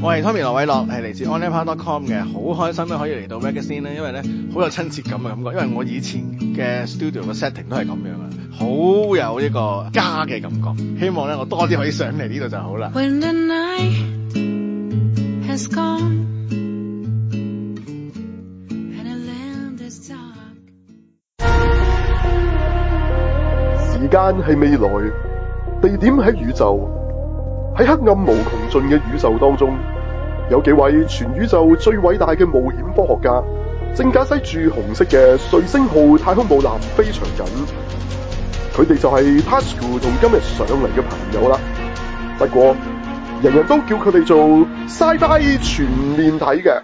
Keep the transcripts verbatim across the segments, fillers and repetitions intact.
我係 Tommy 羅偉樂，係嚟自 onlypower dot com 嘅，好開心咧可以嚟到 Magazine 咧，因為咧好有親切感嘅感覺，因為我以前嘅 studio 嘅 setting 都係咁樣啊，好有呢個家嘅感覺。希望咧我多啲可以上嚟呢度就好啦。 When the night has gone and the land is dark. 時間係未來，地點喺宇宙，喺黑暗無窮盡嘅宇宙當中，有幾位全宇宙最偉大嘅冒險科學家，正駕駛住紅色嘅瑞星號太空母艦飛翔緊。佢哋就係 Tasuku 同今日上嚟嘅朋友啦。不過，人人都叫佢哋做 Sci-Fi 全面睇嘅。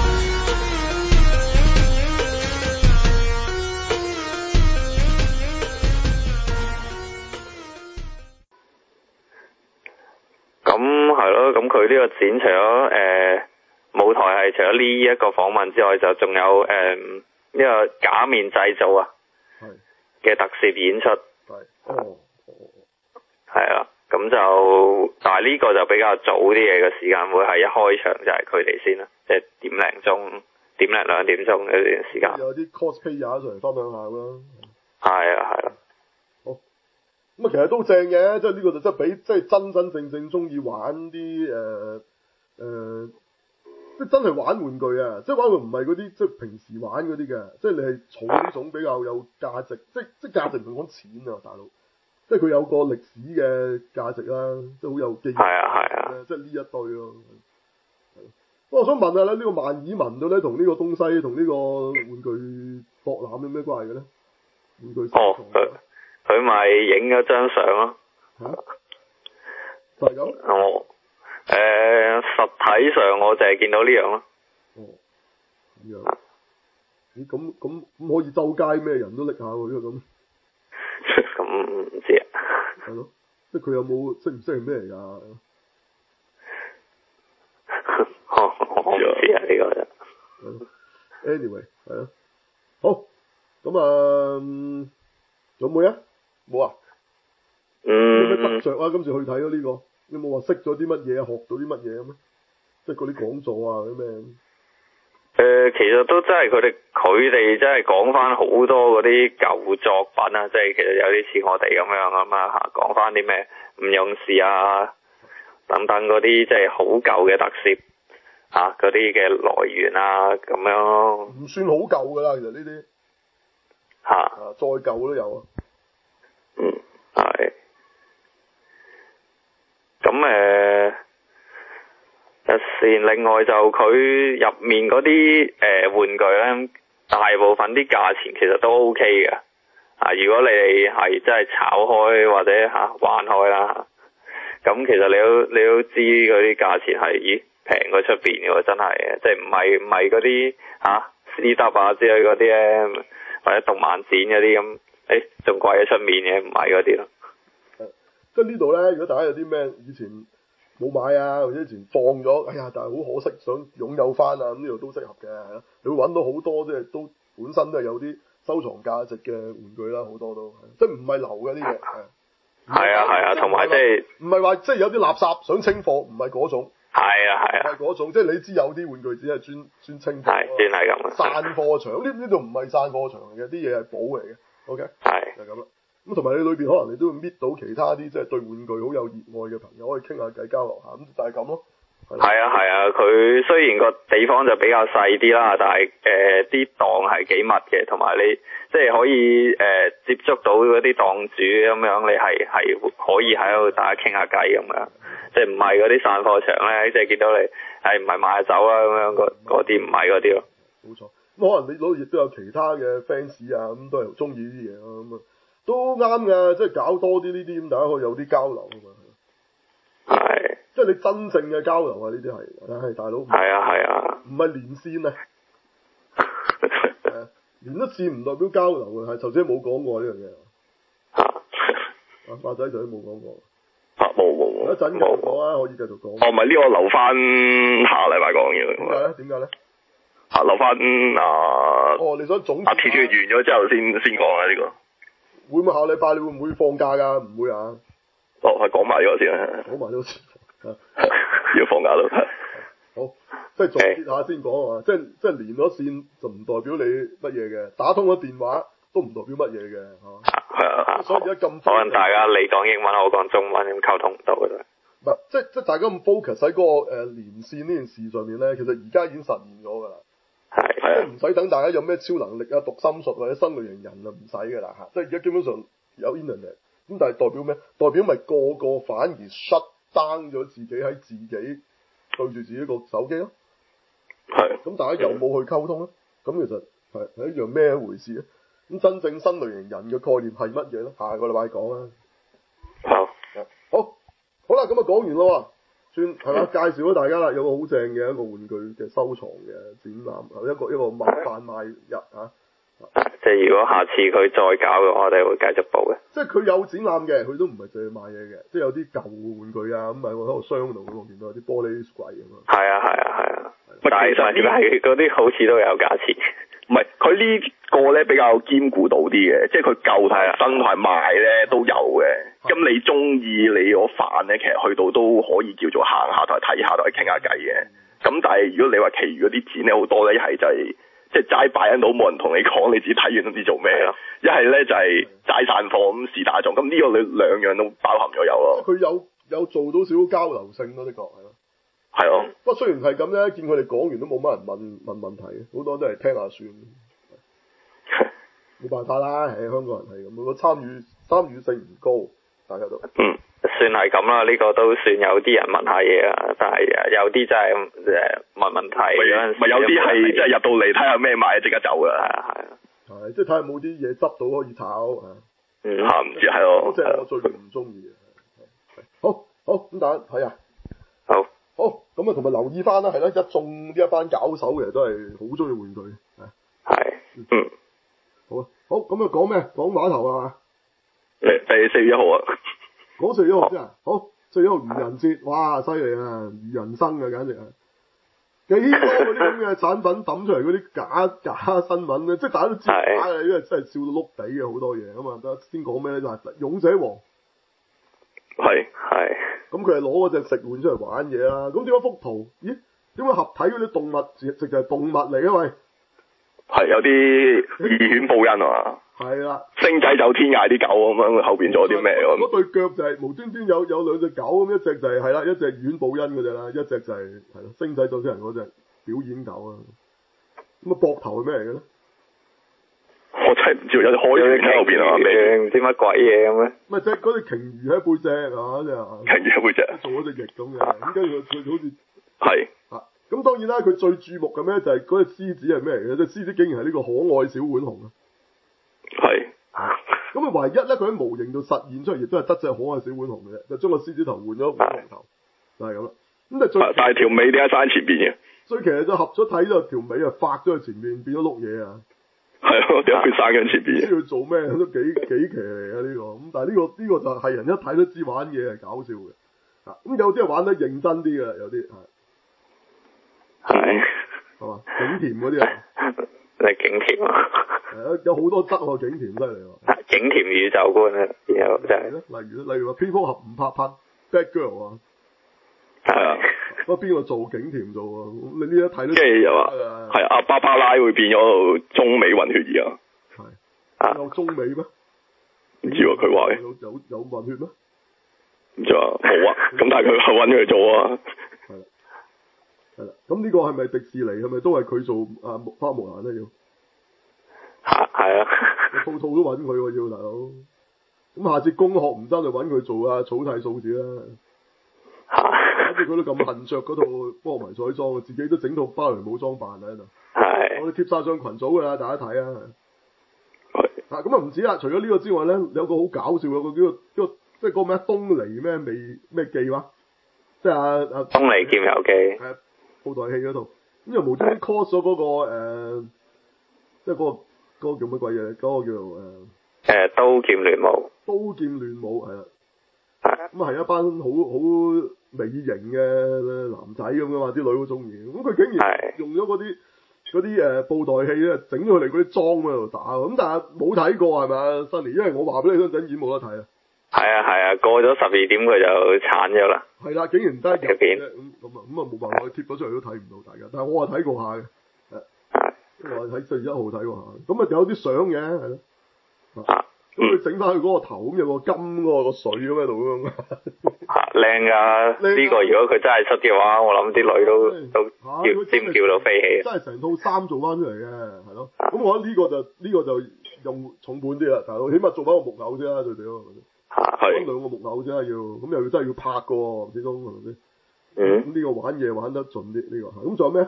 咁係咯，咁佢呢個展除咗誒、呃、舞台係除咗呢一個訪問之外，就仲有誒呢、呃這個假面製造啊嘅特攝演出。 哦， 係啊，咁就但係呢個就比較早啲嘅個時間，會係一開場就係佢哋先啦，即係點零鐘、點零兩點鐘嗰段時間。 有啲 cosplayer 上嚟分享下啦。 係啊，係啊。 咁啊，其實都正嘅，即係呢個就即係俾即係真真正正中意玩啲誒誒，即係真係玩玩具啊！即係玩具唔係嗰啲即係平時玩嗰啲嘅，即係你係儲呢種比較有價值，即係即係價值唔係講錢啊，大佬，即係佢有個歷史嘅價值啦，即係好有記憶。 係啊係啊， 即係呢一堆咯。不過我想問下咧，呢個萬爾文到咧同呢個東西同呢個玩具博覽有咩關係嘅咧？玩具哦，佢佢咪影咗張相咯。 嚇？就係咁。 我誒實體上我就係見到呢樣咯。 哦，咁樣。咦？咁咁咁可以周街咩人都拎下喎？呢個咁。 咁唔知啊。 係咯，即係佢有冇識唔識係咩嚟㗎？ 我唔知啊，呢個就。 Anyway，係咯。好，咁啊，仲有冇啊？冇啊？ 嗯。 有咩得着啊？今次去睇咗呢個，有冇話識咗啲乜嘢啊？學到啲乜嘢咁咧？即係嗰啲講座啊，啲咩？誒、 呃，其實都真係佢哋，佢哋真係講翻好多嗰啲舊作品啊，即係其實有啲似我哋咁樣啊嘛嚇，講翻啲咩唔用事啊等等嗰啲即係好舊嘅特攝嚇嗰啲嘅來源啊咁樣。 唔算好舊㗎啦，其實呢啲嚇。 啊，再舊都有啊。 嗯，係。咁誒。先，另外就佢入面嗰啲誒玩具咧，大部分啲價錢其實都 OK 嘅。啊，如果你哋係真係炒開或者嚇、啊、玩開啦，咁、啊、其實你都你都知嗰啲價錢係咦平過出邊嘅喎，真係嘅，即係唔係唔係嗰啲嚇 C W 啊之類嗰啲咧，或者動漫展嗰啲咁，誒仲貴過出面嘅，唔係嗰啲咯。 即係呢度咧，如果大家有啲咩以前冇買啊，或者以前放咗，哎呀，但係好可惜，想擁有翻啊，咁呢度都適合嘅，係咯。你會揾到好多即係都本身都係有啲收藏價值嘅玩具啦，好多都，即係唔係流嘅呢嘢，係。 係啊係啊，同埋即係唔係話即係有啲垃圾想清貨，唔係嗰種。 係啊係啊。 唔係嗰種，即係你知有啲玩具只係專專清貨。 係，專係咁。 散貨場呢呢度唔係散貨場嚟嘅，啲嘢係寶嚟嘅。OK。 係。 就係咁啦。咁同埋你裏邊可能你都會搣到其他啲即係對玩具好有熱愛嘅朋友，可以傾下偈交流下，咁就係咁咯。 係啊係啊，佢雖然個地方就比較細啲啦，但係誒啲檔係幾密嘅，同埋你即係可以誒、呃、接觸到嗰啲檔主咁樣，你係係可以喺度大家傾下偈咁樣，即係唔係嗰啲散貨場咧，即係見到你係唔係買下酒啊咁樣，嗰啲唔係嗰啲咯。 冇錯，咁可能你攞亦都有其他嘅 fans 啊，咁都係中意呢啲嘢咯，咁啊都啱嘅，即係搞多啲呢啲咁，大家可以有啲交流啊嘛。 係。 即係你真正嘅交流啊！呢啲係，係大佬。 係啊係啊。 唔係連線啊。係啊，連得線唔代表交流嘅，係頭先冇講過呢樣嘢。 啊。 啊，發仔頭先冇講過。 啊，冇冇冇。 一陣繼續講啊，可以繼續講。 哦，唔係呢個留翻下禮拜講嘅。 點解咧？點解咧？ 啊，留翻啊。哦， 你想總結？ 啊，鐵血完咗之後先先講啊呢個。 會唔會下禮拜你會唔會放假㗎？唔會啊。 哦，係講埋呢個先啊。 講埋呢個先。 要放假咯。 好，即係總結下先講啊，即係即係連咗線就唔代表你乜嘢嘅，打通咗電話都唔代表乜嘢嘅，係嘛？ 係啊， 所以而家咁可能大家你講英文，我講中文咁溝通唔到嘅啫。 唔係，即係即係大家咁 focus 喺嗰、那個誒、呃、連線呢件事上面咧，其實而家已經實現咗㗎啦。 係即係唔使等大家有咩超能力啊、讀心術或者新類型人啊，唔使㗎啦嚇。即係而家基本上有 internet，咁但係代表咩？代表咪個個反而 shut down 咗自己喺自己對住自己個手機咯。 係。 咁大家有冇去溝通咧？咁其實係係一樣咩回事咧？咁真正新類型人嘅概念係乜嘢咧？下個禮拜講啦。 好。 好。好啦，咁啊講完咯，算係嘛？介紹咗大家啦，有個好正嘅一個玩具嘅收藏嘅展覽，一個一個賣販賣日啊。 即係如果下次佢再搞嘅，我哋會繼續報嘅。 即係佢有展覽嘅，佢都唔係淨係賣嘢嘅，即係有啲舊玩具啊，咁喺個箱度咁，我見到有啲玻璃櫃咁啊。係啊係啊係啊，但係但係嗰啲好似都有價錢。 唔係，佢呢個咧比較兼顧到啲嘅，即係佢舊同新同埋賣咧都有嘅。咁你中意你個飯咧，其實去到都可以叫做行下同埋睇下同埋傾下偈嘅。咁但係如果你話其餘嗰啲展咧好多咧，一係就係即係齋擺喺度冇人同你講，你自己睇完都唔知做咩咯。一係咧就係齋散貨咁試打中，咁呢個你兩樣都包含咗有咯。 佢有有做到少少交流性咯，的確係咯。 係咯， 不過雖然係咁咧，見佢哋講完都冇乜人問問問題嘅，好多都係聽下算。冇辦法啦，誒香港人係咁，個參與參與性唔高，大家都嗯算係咁啦，呢、呢個都算有啲人問下嘢啊，但係有啲真係誒問問題嗰陣時， 咪有啲係即係入到嚟睇下咩買，即刻走㗎，係啊係啊， 係即係睇下冇啲嘢執到可以炒啊， 嗯嚇唔知係咯， 嗰隻我最唔中意嘅，好好咁大家睇下， 好， 好咁啊同埋留意翻啦，係啦，一眾呢一班搞手嘅都係好中意玩具， 係，嗯。 好啊，好咁啊，講咩？講碼頭啊嘛？ 誒，第四月一號啊， 講四月一號先啊。好，四月一號愚人節，哇，犀利啊！愚人生啊，簡直啊，幾多嗰啲咁嘅產品抌出嚟嗰啲假假新聞咧，即係大家都知假嘅，因為真係笑到碌地嘅好多嘢咁啊。得先講咩咧？就係、是、勇者王， 係係。 咁佢係攞嗰隻食玩出嚟玩嘢啦。咁點解幅圖？咦？點解合體嗰啲動物直直就係動物嚟嘅喂？ 係有啲義犬報恩啊， 係啦， 星仔走天涯啲狗咁樣，後邊仲有啲咩咁？ 嗰對腳就係無端端有有兩隻狗咁，一隻就係係啦，一隻義犬報恩嗰隻啦，一隻就係係咯星仔走天涯嗰隻表演狗啊。咁啊膊頭係咩嚟嘅咧？ 我真係唔知，有隻海鷹喺後邊啊嘛， 唔知乜鬼嘢咁咧？ 咪即係嗰隻鯨魚喺背脊啊，即係鯨魚喺背脊， 做咗隻翼咁嘅，咁跟住佢好似係啊。咁當然啦，佢最注目嘅咩就係嗰隻獅子係咩嚟嘅？隻獅子竟然係呢個可愛小浣熊啊！ 係。 咁啊，唯一咧佢喺模型度實現出嚟，亦都係得隻可愛小浣熊嘅啫，就將個獅子頭換咗浣熊頭，就係咁啦。咁但係最但係條尾點解生前邊嘅？ 最奇就合咗睇咗條尾啊，發咗去前面變咗碌嘢啊！ 係咯，點解佢生緊前邊？ 唔知佢做咩都幾幾奇嚟啊呢個！咁但係呢個呢個就係人一睇都知玩嘢係搞笑嘅。啊，咁有啲係玩得認真啲嘅，有啲係。 係， 係嘛？景甜嗰啲啊， 係景甜啊， 係啊，有好多質喎，景甜犀利喎。 景甜宇宙觀啊，然後就係、是， 例如例如話蝙蝠俠唔拍拍 Bad Girl 啊， 係啊， 不過邊個做景甜做啊？你呢一睇都即係又話係阿芭芭拉會變咗中美混血兒啊？ 係，有中美咩？ 唔知喎，佢話嘅有有有混血咩？ 唔知啊，冇啊，咁但係佢係揾佢做啊。 係啦，咁呢個係咪迪士尼？係咪都係佢做啊？花木蘭咧要？ 係係啊， 套套都揾佢喎要大佬。咁下次攻殼唔得就揾佢做啊草薙素子啦。反正佢都咁恨着嗰套波迷彩裝，自己都整套芭蕾舞裝扮喺度。 係。 我哋貼晒上群組噶啦，大家睇啊。係。啊，咁啊唔止啦，除咗呢個之外咧，有個好搞笑，有個叫做叫即係嗰個咩東尼咩未咩記話，即係阿阿東尼劍遊記。 係。布袋戲嗰度，咁又無端端 cos 咗嗰個誒，即係嗰個嗰、嗰個叫乜鬼嘢？嗰、嗰個叫做誒誒、 呃、刀劍亂舞。 刀劍亂舞係啦，咁係一班好好美型嘅男仔咁噶嘛，啲女好中意。咁佢竟然用咗嗰啲嗰啲誒布袋戲咧，整咗佢哋嗰啲裝喺度打，咁但係冇睇過係咪啊 Sunny？因為我話俾你聽，陣演冇得睇啊。 係啊係啊，過咗十二點佢就鏟咗啦。 係啦，竟然得一日條片咁咁啊咁啊冇辦法，貼咗出嚟都睇唔到大家。但係我話睇過下嘅，誒，我話喺四月一號睇過下，咁啊有啲相嘅係咯。 啊， 咁佢整翻佢嗰個頭咁有個金嗰個水咁喺度咁樣。 靚噶，呢個如果佢真係出嘅話，我諗啲女都都叫尖叫到飛起。 真係成套衫做翻出嚟嘅，係咯。咁我覺得呢個就呢個就用重本啲啦，大佬，起碼做翻個木偶先啦，最屌係咪先？ 係。 兩個木偶先啦要，咁又要真係要拍嘅喎，始終係咪先？ 嗯。 咁呢個玩嘢玩得盡啲呢個，咁仲有咩？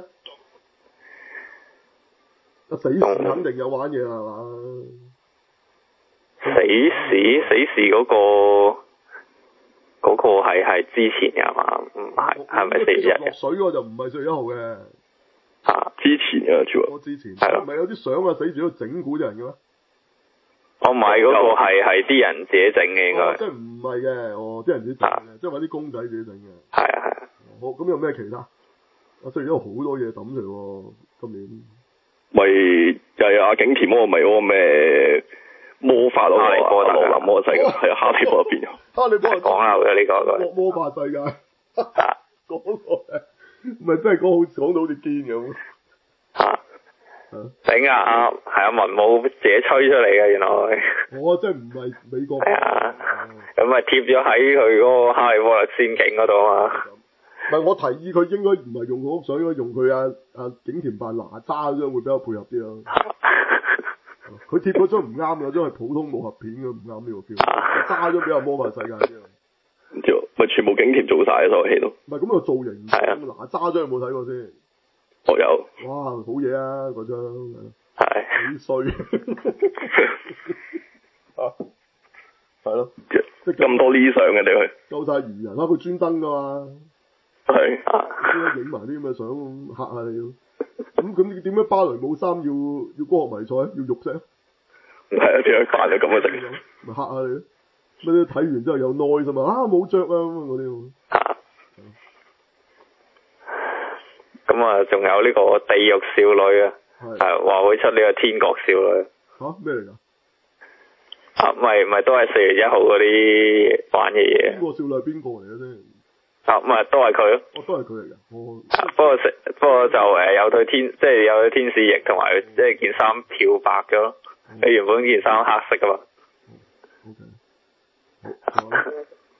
啊死士肯定有玩嘢啦，係嘛？ 死士死士嗰個。嗰個係係之前嘅嘛？唔係，係咪四月一？ 落水嗰個就唔係四月一號嘅。 啊， 之前嘅全部。 我之前。 係咯。 唔係有啲相啊，死住喺度整蠱啲人嘅咩？ 我唔係嗰個係係啲人自己整嘅應該。 即係唔係嘅，哦，啲人自己整嘅，即係揾啲公仔自己整嘅。 係啊係啊。 好，咁有咩其他？啊，四月一號好多嘢抌出嚟喎，今年。 咪就係阿景甜嗰個咪嗰個咩？魔法咯， 哈利波特羅琳魔世界係啊，哈利波特邊啊？ 哈利波特講下嘅呢個魔魔法世界，講個唔係真係講好講到好似堅咁。 嚇！整啊！係啊，文武自己吹出嚟嘅原來。 我真係唔係美國。 係啊，咁咪貼咗喺佢嗰個哈利波特仙境嗰度啊嘛。 唔係，我提議佢應該唔係用嗰幅相，應該用佢阿阿景甜扮哪吒嗰張會比較配合啲咯。佢貼嗰張唔啱嘅，張係普通武俠片嘅，唔啱呢個 feel。揸咗比較魔法世界啲啊。 唔知喎，咪全部景甜做晒所有戲都。 唔係咁個造型， 係啊。 哪吒張有冇睇過先？ 我有。 哇，好嘢啊！嗰張。 係。 幾衰。啊。係咯。 即係咁多呢相嘅你去。 夠晒魚人啦！佢專登噶嘛。 係。 專影埋啲咁嘅相嚇下你。咁咁點解芭蕾舞衫要要光學迷彩要肉色？ 係啊，點解扮咗咁嘅色？ 咪嚇下你咯！乜睇完之後有耐啫嘛？啊冇着啊嗰啲。 咁啊，仲有呢個地獄少女啊，係話會出呢個天國少女。 嚇咩嚟㗎？ 啊，咪咪都係四月一號嗰啲玩嘅嘢。 天國少女係邊個嚟嘅先？ 啊，唔係都係佢咯。 哦，都係佢嚟㗎。哦。 不過食不過就誒有對天，即係有對天使翼，同埋即係件衫漂白咗咯。你原本件衫黑色噶嘛。 O K。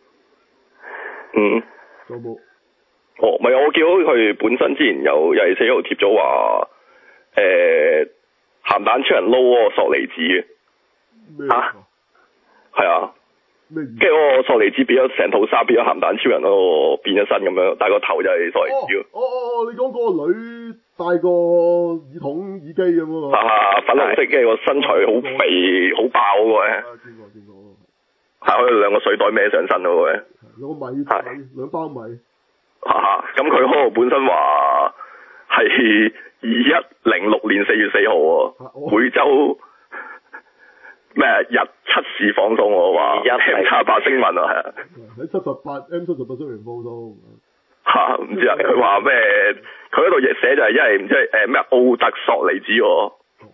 嗯。 有冇？ 哦，唔係我見到佢本身之前有廿四號貼咗話，誒鹹蛋超人撈嗰個索尼子嘅。 咩啊？ 係啊。 咩？ 跟住嗰個索尼子變咗成套衫變咗鹹蛋超人嗰個變咗身咁樣，但係個頭就係索尼子。 哦哦哦，你講嗰個女戴個耳筒耳機咁嗰個。 啊，粉紅色嘅個身材好肥好爆嗰個咧。 啊，見過見過。 係可以兩個水袋孭上身嗰個咧。 兩個米米兩包米。 啊，咁佢嗰個本身話係二一零六年四月四號喎，每週咩日七時放送喎，話 M 七十八星雲啊，係啊， 喺七十八 M 七十八星雲放送嚇，唔知啊，佢話咩？佢嗰度亦寫就係因為唔知誒咩奧特索尼子喎。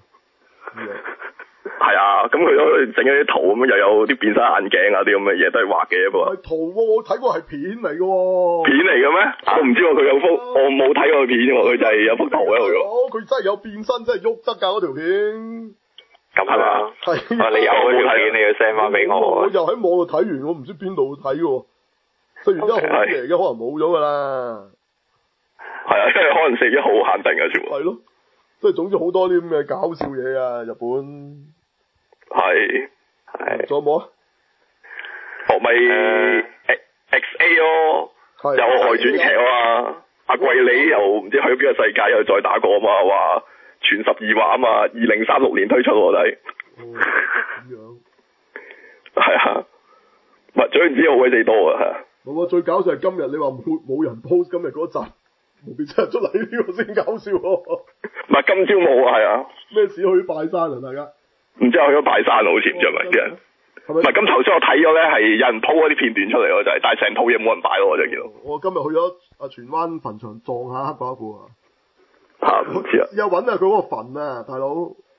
係啊，咁佢都整咗啲圖咁，又有啲變身眼鏡啊啲咁嘅嘢都係畫嘅噃。 係圖喎，我睇過係片嚟嘅喎。 片嚟嘅咩？我唔知喎，佢有幅我冇睇過片喎，佢就係有幅圖喺度喎。 哦，佢真係有變身，真係喐得㗎嗰條片。 咁係嘛？ 係。 你有嗰條片，你要 send 翻俾我。 我又喺網度睇完，我唔知邊度睇喎。四月一號嚟嘅，可能冇咗㗎啦。 係啊，即係可能四月一號限定嘅全部。 係咯，即係總之好多啲咁嘅搞笑嘢啊，日本。 係， 係。 仲有冇啊？ 哦，咪 X A 咯，有外傳劇啊嘛。阿貴里又唔知去咗邊個世界，又再打過啊嘛，話全十二話啊嘛，二零三六年推出喎，都係。 哦，咁樣。 係啊，唔係，總言之好鬼死多啊。 冇啊！最搞笑係今日你話冇冇人 post 今日嗰集，無邊真係出嚟呢個先搞笑喎。 唔係今朝冇啊，係啊。 咩事去拜山啊？大家？ 唔知去咗拜山好似唔知係咪啲人？唔係咁頭先我睇咗咧，係有人 po 嗰啲片段出嚟咯，就係，但係成套嘢冇人擺咯，我就見到。 我今日去咗啊荃灣墳場撞下黑寡婦啊！ 嚇唔知啊！ 試下揾下佢嗰個墳啊，大佬。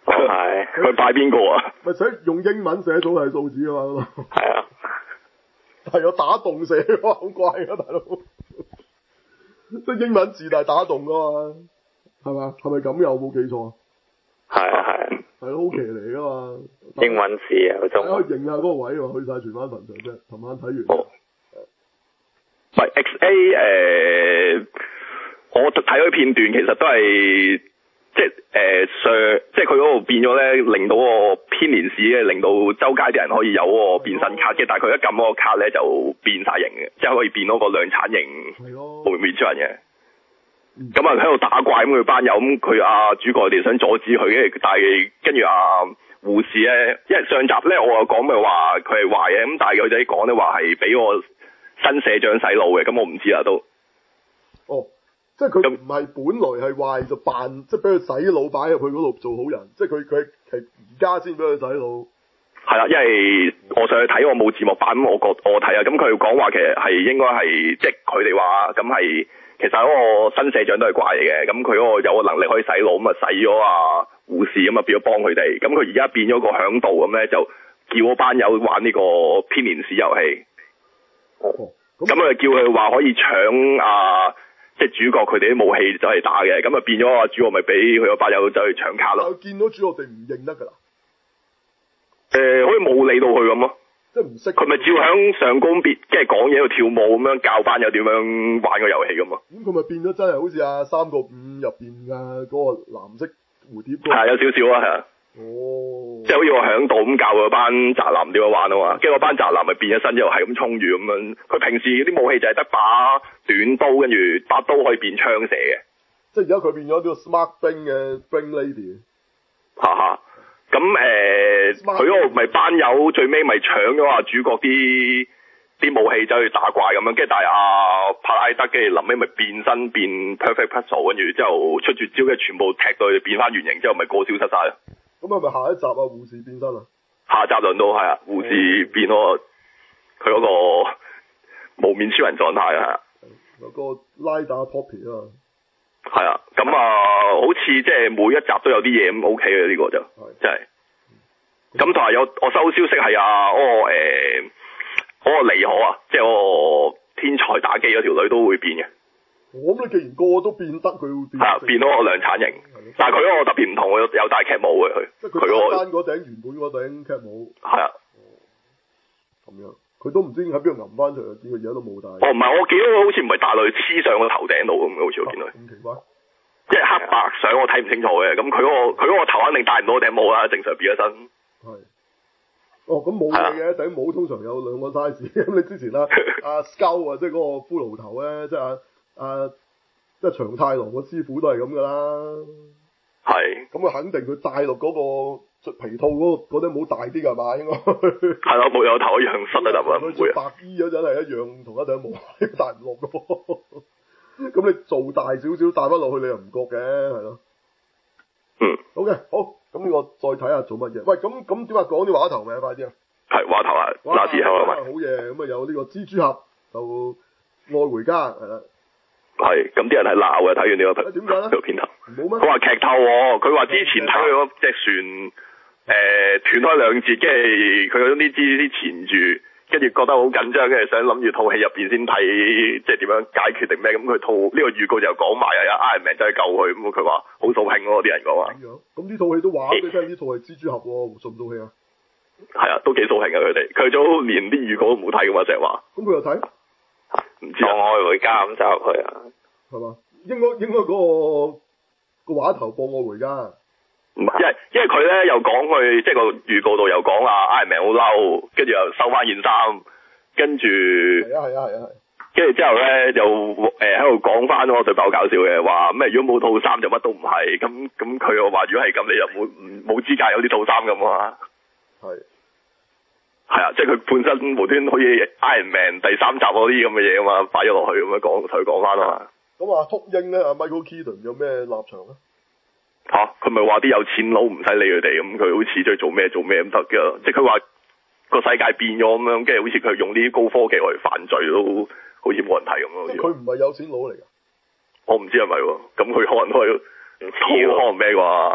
係佢拜邊個啊？ 咪寫用英文寫組係數字啊嘛嗰度。 係啊， 係有打洞寫喎，好怪啊大佬！即係英文字但係打洞噶嘛，係嘛？係咪咁又冇記錯？ 係啊係啊， 係咯，好騎嚟噶嘛。 英文字啊， 大家可以中文。 認下嗰個位喎，去晒荃灣墳場啫。琴晚睇完。 哦。唔係 X A 誒、呃，我睇嗰啲片段其實都係即係誒上，即係佢嗰度變咗咧，令到個編年史嘅，令到周街啲人可以有嗰個變身卡嘅，但係佢一撳嗰個卡咧就變晒型嘅，即係可以變嗰個量產型無面超人嘅。咁啊喺度打怪咁，佢班友咁，佢阿主角哋想阻止佢嘅，但係跟住阿護士咧，因為上集咧我又講咪話佢係壞嘅，咁但係佢哋講咧話係俾個新社長洗腦嘅，咁我唔知啦都。 哦，即係佢唔係本來係壞就扮，即係俾佢洗腦擺入去嗰度做好人，即係佢佢係而家先俾佢洗腦。係啦，因為我上去睇我冇字幕版，咁我覺我睇啊，咁佢講話其實係應該係即係佢哋話咁係。其實嗰個新社長都係怪嚟嘅，咁佢嗰個有個能力可以洗腦，咁啊洗咗啊護士，咁啊變咗幫佢哋，咁佢而家變咗個響度咁咧，就叫嗰班友玩呢個編年史遊戲。哦，咁啊叫佢話可以搶啊，即係主角佢哋啲武器走嚟打嘅，咁啊變咗啊主角咪俾佢嗰班友走去搶卡咯。 見到主角哋唔認得㗎啦。 誒、呃，好似冇理到佢咁咯。 即係唔識。佢咪照響上高別，即係講嘢喺度跳舞咁樣教班友點樣玩個遊戲咁嘛。 咁佢咪變咗真係好似啊三個五入邊啊嗰個藍色蝴蝶。 係啊，有少少啊，係啊。哦。即係好似我響度咁教嗰班宅男點樣玩啊嘛，跟住嗰班宅男咪變咗身之後係咁衝住咁樣。佢平時啲武器就係得把短刀，跟住把刀可以變槍射嘅。 即係而家佢變咗呢個 Smart 兵嘅 Bring Lady。 哈哈。咁誒，佢嗰個咪班友最尾咪搶咗啊主角啲啲武器走去打怪咁樣，跟住但係阿帕拉德跟住臨尾咪變身變 Perfect Puzzle， 跟住之後出絕招嘅全部踢到佢變翻原形之後咪過消失晒咯。 咁係咪下一集啊護士變身啊？ 下集輪到係啊，護士變咗佢嗰個無面超人狀態啊。 有個拉打 Poppy 啊。 係啊，咁啊，好似即係每一集都有啲嘢咁 OK 嘅呢個就，真係。咁同埋有我收消息係啊，嗰、那個誒，嗰、欸那個尼可啊，即係嗰個天才打機嗰條女都會變嘅。 我諗你既然個個都變得，佢會變。係啊， 變到個量產型，但係佢嗰個特別唔同，有有戴劇帽嘅佢。 即係佢戴翻嗰頂原本嗰頂劇帽。係啊。咁樣。佢都唔知喺邊度揞翻出嚟，見佢而家都冇戴。 哦，唔係，我見到佢好似唔係戴落去黐上個頭頂度咁嘅，好似我見到。咁、 啊、奇怪。 即係黑白相我睇唔清楚嘅，咁佢嗰個佢嗰個頭肯定戴唔到頂帽啦，正常變咗身。係。哦，咁冇嘢嘅，頂帽通常有兩個 size。咁你之前啦，阿 Skull 啊，即係嗰個骷髏頭咧，即係阿阿即係長太郎個師傅都係咁噶啦。係。咁佢肯定佢戴落嗰個皮套嗰個嗰頂帽大啲㗎嘛，應該。係咯，冇有頭一樣實得㗎。佢着白衣嗰陣係一樣同一頂帽，戴唔落㗎。咁你做大少少戴翻落去，你又唔覺嘅，係咯。嗯。好嘅，好。咁呢個再睇下做乜嘢？喂，咁咁點啊？講啲話頭咪快啲啊！係話頭啊，嗱之後啊嘛。好嘢，咁啊有呢個蜘蛛俠就愛回家係啦。係，咁啲人係鬧嘅，睇完呢個點解咧？呢個片頭。冇咩？佢話劇透喎，佢話之前睇佢嗰隻船誒斷開兩截，跟住佢嗰啲支啲纏住。跟住覺得好緊張，跟住想諗住套戲入邊先睇，即係點樣解決定咩？咁佢套呢個預告就講埋啊 Iron Man 走去救佢，咁佢話好掃興咯，啲人講話。咁呢套戲都話俾你聽，呢套係蜘蛛俠喎，掃唔掃興啊？係啊，都幾掃興啊佢哋，佢早連啲預告都冇睇噶嘛，成日話。咁佢又睇？唔知啊。放愛回家咁走入去啊？係嘛？應該應該嗰、嗰個、嗰個話頭放愛回家。唔係，因為因為佢咧又講佢，即係個預告度又講啊 Iron Man 好嬲，跟住又收翻件衫，跟住係啊係啊係啊，跟住之後咧又誒喺度講翻嗰個對白好搞笑嘅，話咩如果冇套衫就乜都唔係，咁咁佢又話如果係咁，你就冇冇資格有啲套衫咁啊，係係啊，即係佢本身無端好似 Iron Man 第三集嗰啲咁嘅嘢啊嘛，擺咗落去咁樣講，同佢講翻啊嘛。咁啊，禿鷹咧，阿 Michael Keaton 有咩立場咧？吓，佢咪話啲有錢佬唔使理佢哋，咁佢好似中意做咩做咩咁得㗎，即係佢話個世界變咗咁樣，跟住好似佢用啲高科技嚟犯罪都好似冇人睇咁咯。佢唔係有錢佬嚟㗎？我唔知係咪喎，咁佢可能都係可能咩啩？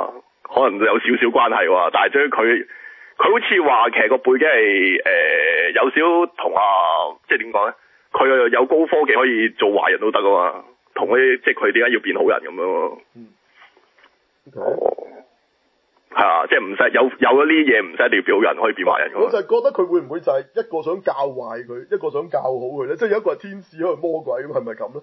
可能有少少關係喎。但係最佢佢好似話其實個背景係誒、呃、有少同啊，即係點講咧？佢又有高科技可以做壞人都得啊嘛，同佢即係佢點解要變好人咁樣？嗯。哦。係啊，即係唔使有有咗呢啲嘢，唔使一定要變好人，可以變壞人。 我就係覺得佢會唔會就係一個想教壞佢，一個想教好佢咧？即係有一個係天使，一個係魔鬼咁，係咪咁咧？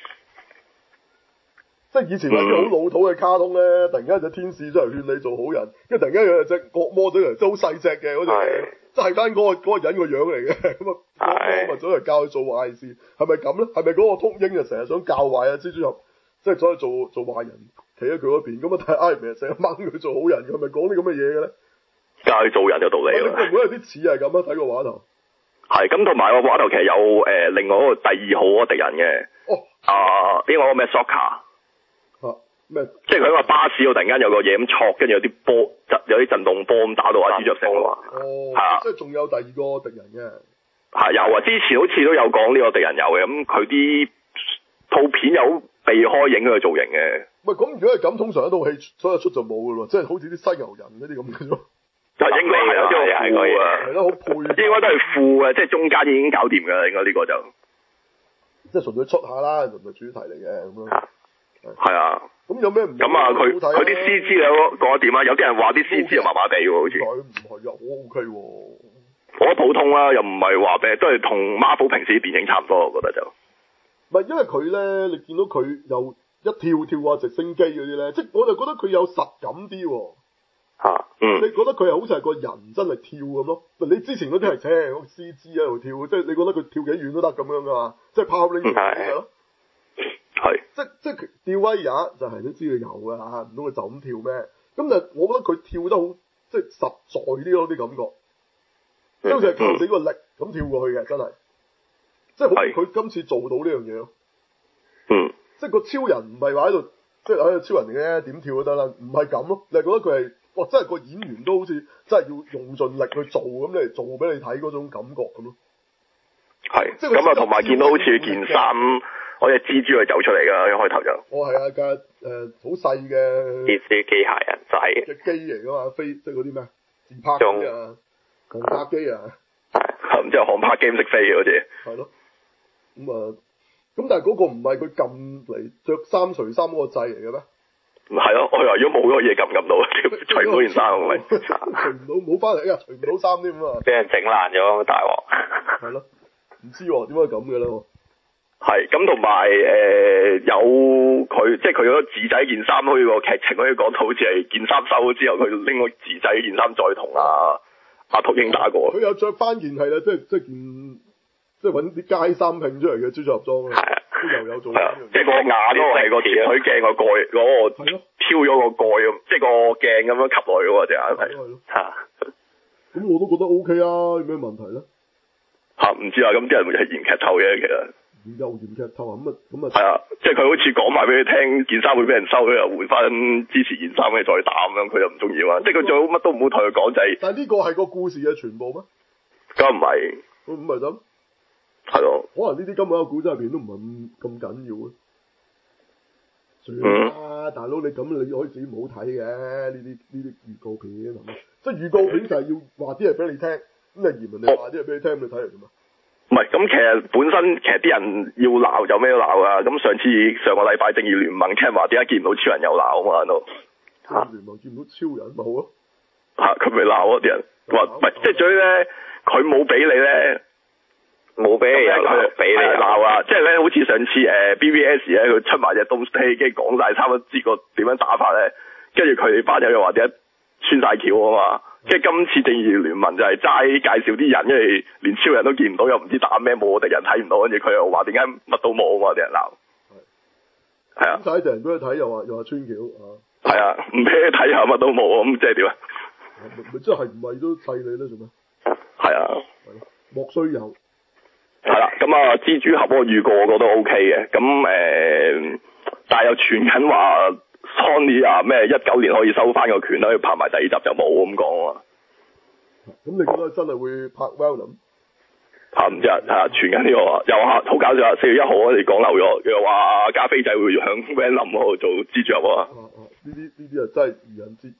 即係以前有啲好老土嘅卡通咧，突然間有隻天使出嚟勸你做好人，跟住突然間有隻惡魔仔嚟，都好細隻嘅嗰隻，即係翻嗰個嗰個人個樣嚟嘅，咁啊惡魔咪走嚟教佢做壞事，係咪咁咧？係咪嗰個禿鷹就成日想教壞啊蜘蛛俠，即係走去做做壞人？企喺佢嗰邊，咁啊睇 Iron Man 成日掹佢做好人，係咪講啲咁嘅嘢嘅咧？教佢做人有道理喎。會唔會有啲似係咁啊？睇個畫頭。係咁，同埋個畫頭其實有誒、呃、另外嗰個第二號嗰個敵人嘅。哦。啊，呢個咩 Soccer？嚇咩？即係佢喺個巴士度突然間有個嘢咁戳，跟住有啲波，有啲震動波咁打到阿蜘蛛俠成嘅話。哦。係啊。即係仲有第二個敵人嘅。係有啊，之前好似都有講呢個敵人有嘅，咁佢啲套片有避開影佢嘅造型嘅。喂，咁如果係咁，通常一套戲所有出就冇嘅咯，即係好似啲犀牛人嗰啲咁嘅咯。就應該係有啲係副啊，係咯，好配。應該都係副嘅，即係中間已經搞掂㗎啦，應該呢個就。即係純粹出下啦，純粹主題嚟嘅咁樣。係啊。咁有咩唔？咁啊，佢佢啲 C G 有講得點啊？有啲人話啲 C G 又麻麻地喎，好似。唔係啊，我 OK 喎。我覺得普通啦，又唔係話咩，都係同 Marvel 平時啲電影差唔多，我覺得就。唔係，因為佢咧，你見到佢又。一跳跳啊，直升機嗰啲咧，即係我就覺得佢有實感啲喎。嚇，嗯。你覺得佢係好似係個人真係跳咁咯？你之前嗰啲係車，好 C G 喺度跳，即係你覺得佢跳幾遠都得咁樣噶嘛？即係拋拎住係咯。係。即即係吊威也就係都知佢有㗎嚇，唔通佢就咁跳咩？咁但係我覺得佢跳得好即係實在啲咯啲感覺，即係好似係靠死個力咁跳過去嘅，真係。即係好似佢今次做到呢樣嘢咯。嗯。即係個超人唔係話喺度，即係喺度超人嚟嘅，點跳都得啦，唔係咁咯。你係覺得佢係，哇！真係個演員都好似真係要用盡力去做咁嚟做俾你睇嗰種感覺咁咯。係。即係咁啊，同埋見到好似件衫，我隻蜘蛛係走出嚟㗎，一開頭就。哦，係啊，架誒好細嘅。D C 機械人仔。嘅機嚟㗎嘛，飛即係嗰啲咩自拍機啊，航拍機啊。係。唔知係航拍機咁識飛嘅好似。係咯。咁啊。咁但係嗰個唔係佢撳嚟着衫除衫嗰個掣嚟嘅咩？唔係咯，我話如果冇嗰個嘢撳撳到，除唔到件衫係咪？除唔到，冇翻嚟啊！除唔到衫添啊！俾人整爛咗，大鑊。係咯，唔知喎，點解咁嘅咧？係咁，同埋誒有佢，即係佢嗰個自仔件衫，好似個劇情可以講到，好似係件衫收咗之後，佢拎個自仔件衫再同阿阿禿鷹打過。佢有着翻件係啦，即係即係件。即係揾啲街衫拼出嚟嘅蜘蛛俠裝啊！係啊，都又有做。係啊，即係個眼都係個潛水鏡個蓋嗰個，挑咗個蓋咁，即係個鏡咁樣吸落去嘅喎隻眼係。係咯。嚇！咁我都覺得 O K 啊，有咩問題咧？嚇唔知啊，咁啲人會係嫌劇透嘅其實。又嫌劇透啊？咁啊咁啊。係啊，即係佢好似講埋俾你聽，件衫會俾人收，佢又換翻支持件衫嘅再打咁樣，佢又唔中意啊！即係佢最好乜都唔好同佢講就係。但係呢個係個故事嘅全部咩？梗唔係。咁咪咁。係咯，可能呢啲根本個古仔入邊都唔係咁咁緊要啊！算啦，嗯、大佬你咁你可以自己唔好睇嘅呢啲呢啲預告片係咪？即係預告片就係要話啲嘢俾你聽，咁你嫌人哋話啲嘢俾你聽，咁你睇嚟做咩？唔係，咁其實本身其實啲人要鬧有咩都鬧啊！咁上次上個禮拜正義聯盟聽話點解見唔到超人有鬧啊嘛都嚇聯盟見唔到超人咪好咯嚇佢咪鬧啊啲人話唔係即係最咧佢冇俾你咧。冇俾你佢俾你鬧啊！即係咧，好似上次誒、呃、B B S 咧，佢出埋隻 Doomsday 機講晒差唔多知個點樣打法咧，跟住佢哋班友又話點解穿晒橋啊嘛！跟住今次正義聯盟就係齋介紹啲人，因為連超人都見唔到，又唔知打咩，冇敵人睇唔到，跟住佢又話點解乜都冇啊嘛！啲人鬧係係啊，咁睇敵人俾佢睇又話又話穿橋啊！係啊，唔俾佢睇下乜都冇啊！咁即係點啊？咪即係唔係都砌你咧做咩？係啊，莫須有。係啦，咁啊，蜘蛛俠嗰個預告我覺得 O K 嘅，咁誒、呃，但係又傳緊話 Sony 啊咩一九年可以收翻個權啦，要拍埋第二集就冇咁講啊。咁你覺得真係會拍 Venom？嚇唔知啊，係啊，傳緊呢個，又話好搞笑啊！四月一號我哋講漏咗，又話加菲仔會響 Venom 嗰度做蜘蛛俠啊。呢啲呢啲啊真係愚人節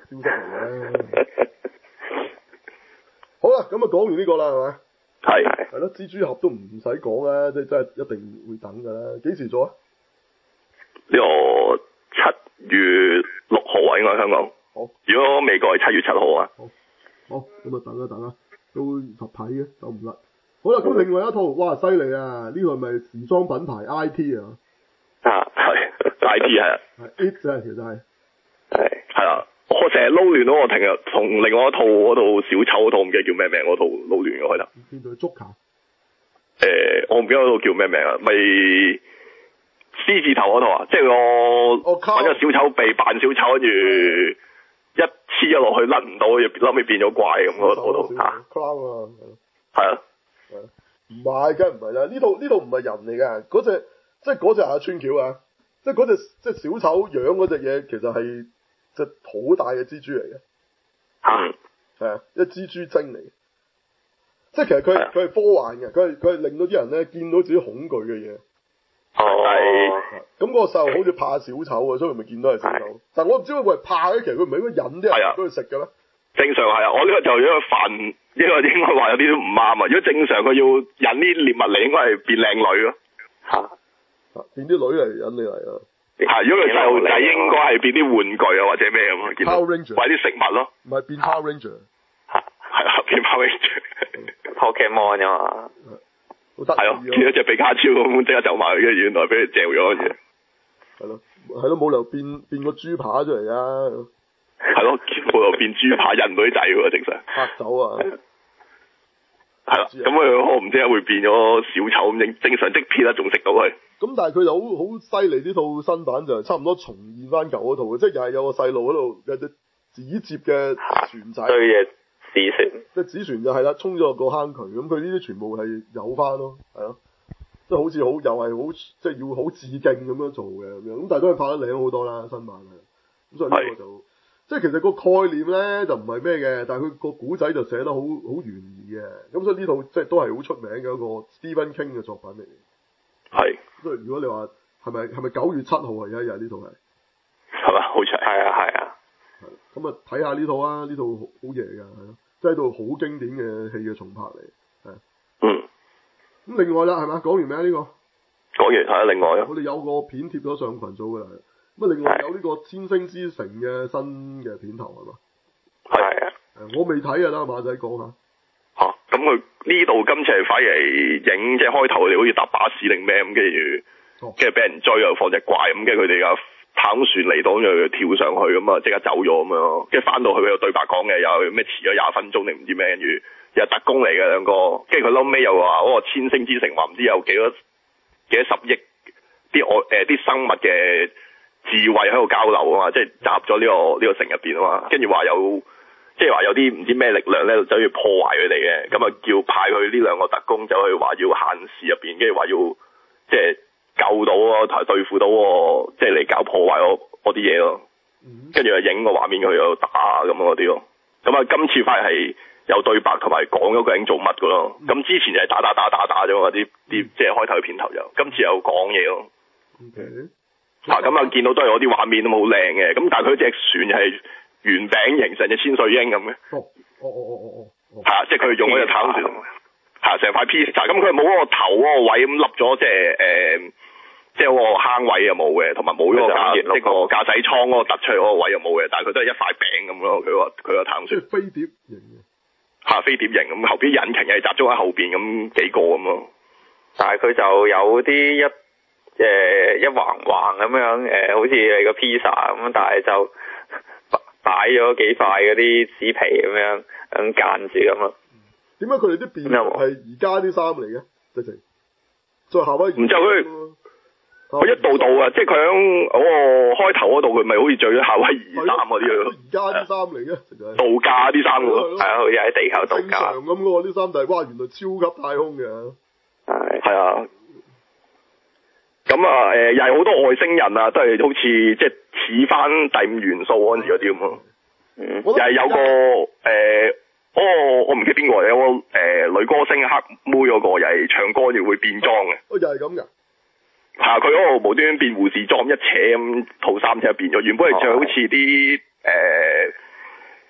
消息嚟嘅。好啦，咁啊講完呢個啦，係咪？ 係係咯，蜘蛛俠都唔使講啦，即係真係一定會等㗎啦。幾時做啊？ 呢個七月六號啊，應該香港。 好。 如果美國係七月七號啊。 好。好，咁啊等一等啊，都實體嘅，走唔甩。好啦，咁另外一套，哇，犀利啊！呢個係咪時裝品牌 I T 啊？ 啊，係 I T 係啊。 係 It 啊，其實係。 係。係啊，我成日撈亂咗，我停日同另外一套嗰套小丑嗰套唔記得叫咩名，嗰套撈亂咗開頭。 見到 Joker。 誒，我唔記得嗰套叫咩名啊，咪獅字頭嗰套啊，即係我揾個小丑鼻扮小丑，跟住一黐咗落去甩唔到，後尾變咗怪咁嗰套嚇。 Clown 啊。 係啊。 唔係，梗係唔係啦！呢度呢度唔係人嚟㗎，嗰隻即係嗰隻阿川橋啊，即係嗰隻即係小丑樣嗰隻嘢，其實係隻好大嘅蜘蛛嚟嘅。 嗯。 係啊，一蜘蛛精嚟嘅。即係其實佢佢係科幻嘅，佢係佢係令到啲人咧見到自己恐懼嘅嘢。 哦。係。 咁嗰個細路好似怕小丑啊，所以咪見到係小丑。但係我唔知佢係怕嘅，其實佢唔係應該引啲人俾佢食嘅咩？正常係啊， 我呢個就因為犯，呢個應該話有啲都唔啱啊。如果正常佢要引啲獵物嚟，應該係變靚女咯。嚇、啊！ 變啲女嚟引你嚟啊！ 係，如果佢細路仔應該係變啲玩具啊或者咩咁啊，見到 Power Ranger 或者啲食物咯。 唔係變 Power Ranger。 嚇！係啊，變 Power Ranger。Pokemon 啊嘛。 好得意。係咯， 見到隻比卡超咁即刻走埋去，跟住原來俾佢嚼咗嘅嘢。 係咯，係咯，冇理由變變個豬扒出嚟啊！ 係咯，冇又變豬扒印女仔喎，正常。 嚇走啊！ 係啦，咁佢可唔知係會變咗小丑咁，正正常即撇啦，仲食到佢。 咁但係佢就好好犀利，呢套新版就係差唔多重現翻舊嗰套嘅，即係又係有個細路嗰度有隻紙接嘅船仔。 對嘅紙船。 即係紙船就係啦，衝咗落個坑渠，咁佢呢啲全部係有翻咯，係咯，即係好似好又係好即係要好致敬咁樣做嘅咁樣，咁但係都係拍得靚好多啦，新版係。咁所以呢個就。即係其實個概念咧就唔係咩嘅，但係佢個古仔就寫得好好懸疑嘅，咁所以呢套即係都係好出名嘅一個 Stephen King 嘅作品嚟嘅。係。所以如果你話係咪係咪九月七號啊？而家又係呢套係。係嘛？好長。係啊係啊。係。咁啊睇下呢套啊，呢套好好嘢㗎，係咯，即係套好經典嘅戲嘅重拍嚟。係。嗯。咁另外啦，係咪講完未啊？呢個。講完睇下另外啊。我哋有個片貼咗上群組㗎啦。咁啊，另外有呢個天星之城嘅新嘅片頭係嘛？係啊。我未睇啊，啦馬仔講下。嚇、啊！咁佢呢度今次係反而係影即係開頭，你好似搭巴士定咩咁，跟住跟住俾人追又放隻怪咁，跟住佢哋又太空船嚟到就跳上去咁啊，即刻走咗咁樣。跟住翻到去佢有對白講嘅，又咩遲咗廿分鐘定唔知咩，跟住又特工嚟嘅兩個。跟住佢撈尾又話嗰個天星之城話唔知有幾多幾多十億啲外誒啲生物嘅智慧喺度交流啊嘛，即係集咗呢個呢、呢個城入邊啊嘛，跟住話有即係話有啲唔知咩力量咧，走去破壞佢哋嘅，咁啊叫派佢呢兩個特工走去話要限時入邊，跟住話要即係救到啊，同埋對付到即係嚟搞破壞嗰嗰啲嘢咯，跟住又影個畫面佢又打咁嗰啲咯，咁啊今次反而係有對白同埋講咗個人做乜噶咯，咁之前就係打打打打打咗嘛啲啲即係開頭嘅片頭就，今次又講嘢咯。Okay. 嗱咁啊，見到都係嗰啲畫面都好靚嘅，咁但係佢隻船係圓餅形成隻千歲鷹咁嘅。哦哦哦哦哦係啊，即係佢用嗰隻太空船，係成塊 piece，咁佢冇嗰個頭嗰個位咁笠咗，即係誒，即係嗰個坑位又冇嘅，同埋冇嗰個駕即係個駕駛艙嗰個突出嚟嗰個位又冇嘅，但係佢都係一塊餅咁咯。佢話佢個太空船。即係飛碟型嘅。嚇，飛碟型咁，後邊引擎係集中喺後邊咁幾個咁咯。但係佢就有啲一。誒、呃、一橫橫咁樣誒、呃，好似你個披薩咁，但係就擺咗幾塊嗰啲紙皮咁樣咁間住咁咯。點解佢哋啲便服係而家啲衫嚟嘅？直情再夏威夷唔就佢佢一度度啊！即係佢響嗰個開頭嗰度，佢咪好似着咗夏威夷衫嗰啲咯。而家啲衫嚟嘅，度假啲衫喎，係啊，好似喺地球度假。正常咁嘅喎，啲衫就係哇，原來超級太空嘅。係係啊。咁啊，誒、呃，又係好多外星人啊，都係好似即係似翻第五元素嗰陣時嗰啲咁咯。嗯，又係有個誒、呃，哦，我唔記得邊個嚟，有個誒、呃、女歌星黑妹嗰個，又係唱歌又會變裝嘅。哦，又係咁噶？係啊，佢嗰個無端端變護士裝，一扯咁套衫就變咗。原本係着好似啲誒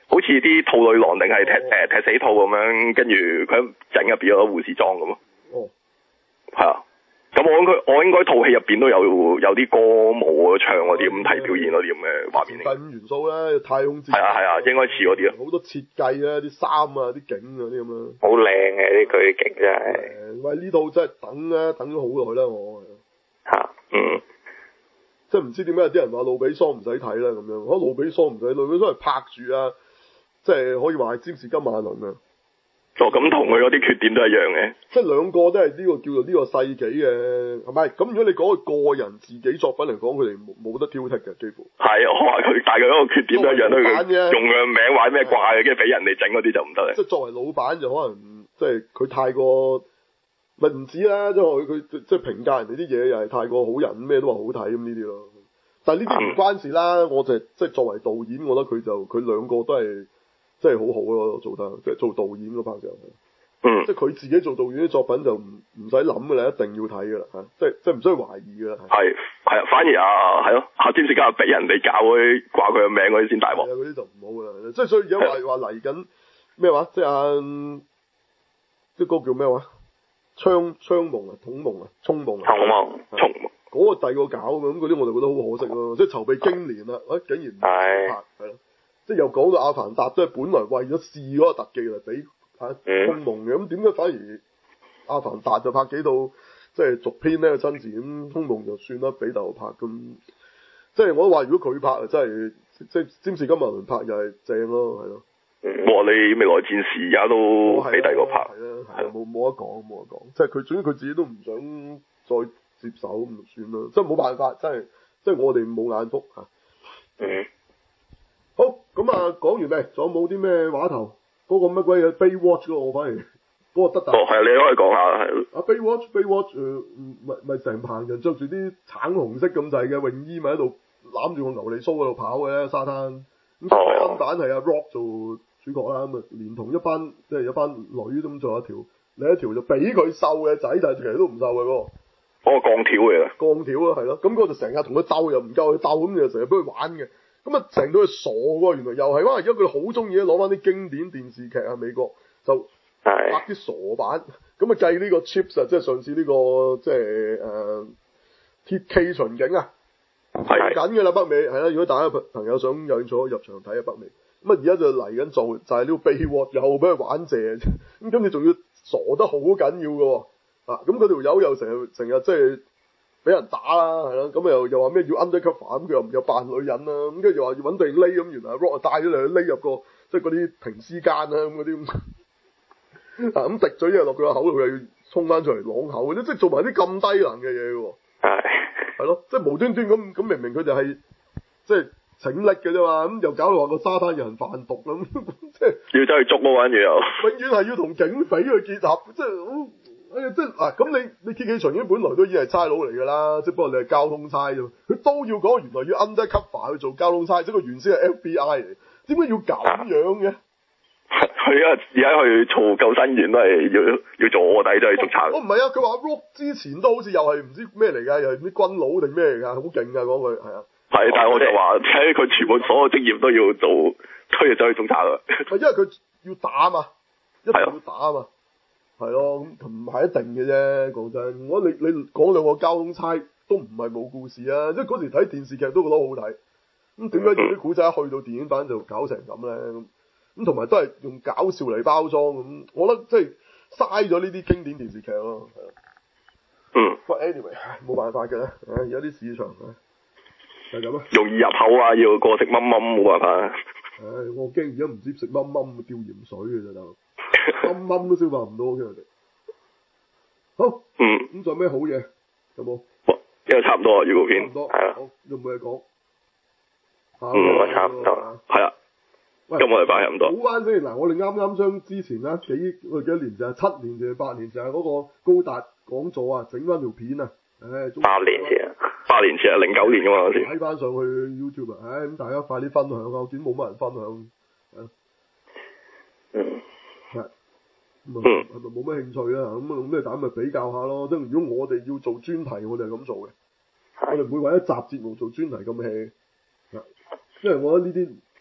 好似啲兔女郎定係踢誒踢死兔咁樣，跟住佢一整入變咗護士裝咁咯。 哦， 係啊。咁我應該我應該套戲入邊都有有啲歌舞唱嗰啲咁睇表演嗰啲咁嘅畫面嚟。 第五元素咧，太空戰。 係啊係啊，應該似嗰啲啊。 好多設計啊，啲衫啊，啲景嗰啲咁樣。 好靚嘅呢佢啲景真係。 誒，喂，呢套真係等啊，等咗好耐啦，我。 嚇，嗯。 即係唔知點解有啲人話路比桑唔使睇啦咁樣，可路比桑唔使，路比桑係拍住啊，即係可以話係占士金馬倫啊。 哦，咁同佢嗰啲缺點都一樣嘅。 即係兩個都係呢個叫做呢個世紀嘅，係咪？咁如果你講佢個人自己作品嚟講，佢哋冇冇得挑剔嘅，幾乎。 係，我話佢大概嗰個缺點都一樣，都佢用佢名或者咩掛嘅，跟住俾人哋整嗰啲就唔得咧。 即係作為老闆就可能即係佢太過，咪唔止啦，即係佢佢即係評價人哋啲嘢又係太過好人，咩都話好睇咁呢啲咯。但係呢啲唔關事啦，我就即係作為導演，我覺得佢就佢兩個都係。即係好好咯，做得即係做導演嗰 part 就， 嗯， 即係佢自己做導演啲作品就唔唔使諗噶啦，一定要睇噶啦嚇，即係即係唔需要懷疑噶啦。係係啊，反而啊係咯，下詹士金俾人哋搞嗰啲掛佢嘅名嗰啲先大鑊。 係啊，嗰啲就唔好噶啦，即係所以而家話話嚟緊咩話，即係啊，即係嗰個叫咩話，槍槍夢啊，統夢啊，衝夢啊， 衝夢，衝夢， 嗰個第二個搞咁嗰啲我就覺得好可惜咯，即係籌備經年啦，誒竟然唔拍係咯。即係又講到阿凡達都係本來為咗試嗰個特技嚟俾嚇衝夢嘅，咁點解反而阿凡達就拍幾套即係續篇呢個親自咁，衝夢就算啦，俾大陸拍咁，即係我話如果佢拍啊，真係即係占士金馬倫拍又係正咯，係咯。 我話你未來戰士而家都俾第二個拍， 係啦，係冇冇得講冇得講，即係佢總之佢自己都唔想再接手咁就算啦，即係冇辦法，真係即係我哋冇眼福嚇。 嗯。 好，咁啊講完未？仲有冇啲咩話頭？嗰、那個乜鬼嘢 Baywatch 嗰個我反而嗰、那個得但。 哦，係你可以講下係。 啊 Baywatch Baywatch 誒，咪咪成棚人着住啲橙紅色咁滯嘅泳衣，咪喺度攬住個牛脷鬚喺度跑嘅沙灘。咁新版係阿 Rock 做主角啦，咁啊連同一班即係有班女咁，仲有一條另一條就比佢瘦嘅仔，但係其實都唔瘦嘅嗰個。 嗰個鋼條嚟嘅。 鋼條啊，係咯，咁嗰就成日同佢鬥又唔夠佢鬥，咁就成日俾佢玩嘅。咁啊，成到佢傻喎！原來又係，因為而家佢好中意攞翻啲經典電視劇啊，美國就拍啲傻版。咁啊，計呢個 Chips 啊，即係上次呢、這個即係誒鐵騎巡警啊，係緊嘅啦，北美係啦。如果大家朋友想有興趣入場睇下北美，咁啊而家就嚟緊做就係呢個 Baywatch 又俾佢玩謝，咁今次仲要傻得好緊要嘅喎啊！咁嗰條友又成日成日即係。俾人打啦，係咯，咁又又話咩要 undercover，咁佢又又扮女人啦，咁跟住又話要揾地匿，咁原來 Rock 帶咗你去匿入個即係嗰啲停屍間啊，咁嗰啲咁，啊咁滴咗嘢落佢個口度，佢又要衝翻出嚟啷口，即係做埋啲咁低能嘅嘢喎，係係咯，即係無端端咁咁明明佢就係即係請力嘅啫嘛，咁又搞到話個沙灘有人販毒咁，即係要走去捉咯，跟住又永遠係要同警匪去結合，即係好。誒，即係嗱，咁你你鐵騎巡警本來都已經係差佬嚟㗎啦，即係不過你係交通差啫，佢都要講原來要 undercover 去做交通差，即係佢原先係 F B I 嚟，點解要咁樣嘅？佢啊，而家去做救生員都係要要做臥底，都係捉賊。我唔係啊，佢話 Rock 之前都好似又係唔知咩嚟㗎，又係啲軍佬定咩嚟㗎，好勁㗎講佢係啊。係，但係我就話睇佢全部所有職業都要做，都要走去捉賊啊。因為佢要打嘛，一定要打嘛。係咯，咁唔係一定嘅啫。講真，我你你講兩個交通差都唔係冇故事啊！即係嗰時睇電視劇都覺得好好睇。咁點解啲古仔一去到電影版就搞成咁咧？咁咁同埋都係用搞笑嚟包裝咁，我覺得即係嘥咗呢啲經典電視劇咯。係啊。嗯。不過 anyway，冇辦法嘅啦。唉，有啲市場啊，就係咁啊。容易入口啊，要過食蚊蚊冇辦法。唉，我驚而家唔知食蚊蚊吊鹽水嘅啫就。啱啱都消化唔到嘅佢哋，好，嗯，咁仲有咩好嘢？有冇？因為差唔多啊，預告片，係啊，好，有冇嘢講？嗯，差唔多，係啊，今個禮拜係咁多。好翻先，嗱，我哋啱啱將之前咧幾我哋幾多年就係七年定係八年就係嗰個高達講座啊，整翻條片啊，唉，八年前啊，八年前啊，零九年噶嘛嗰時，擺翻上去 YouTube 啊，唉，咁大家快啲分享啊，我見冇乜人分享，啊，嗯。係，咁啊，係咪冇乜興趣啊？咁啊，咁咩打咪比較下咯。即係如果我哋要做專題，我哋係咁做嘅。我哋唔會為一集節目做專題咁 hea。因為我覺得呢啲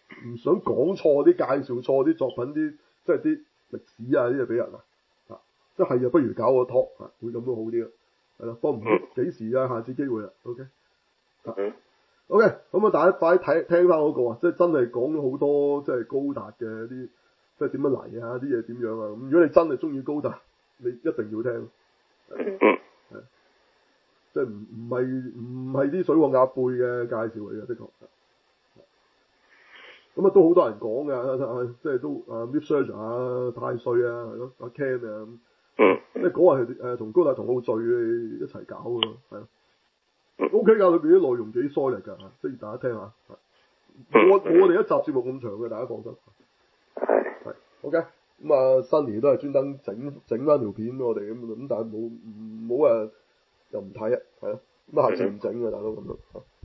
唔想講錯啲介紹錯啲作品啲，即係啲歷史啊啲嘢俾人啊，啊，即係就不如搞個 talk 啊，會咁都好啲啦，係啦，不過唔知幾時啊，下次機會啦 ，OK，啊，OK，咁啊大家快啲睇聽翻嗰個啊，即係真係講咗好多即係高達嘅啲，即係點樣嚟啊，啲嘢點樣啊，咁如果你真係中意高達，你一定要聽，係，係，即係唔唔係唔係啲水貨鴨背嘅介紹嚟嘅，的確。咁啊，都好多人講㗎，即係都啊 Mip Surge 啊、太歲啊，係咯，阿 Ken 啊，嗯，即係嗰日係誒同高達同好聚一齊搞㗎，係咯，O K 㗎，裏邊啲內容幾 solid 㗎，即係大家聽下，我我哋一集節目咁長嘅，大家放心，係係 O K，咁啊 Sunny 都係專登整整翻條片俾我哋咁，咁但係冇唔好誒又唔睇啊，係咯，咁啊下次唔整嘅大佬咁樣，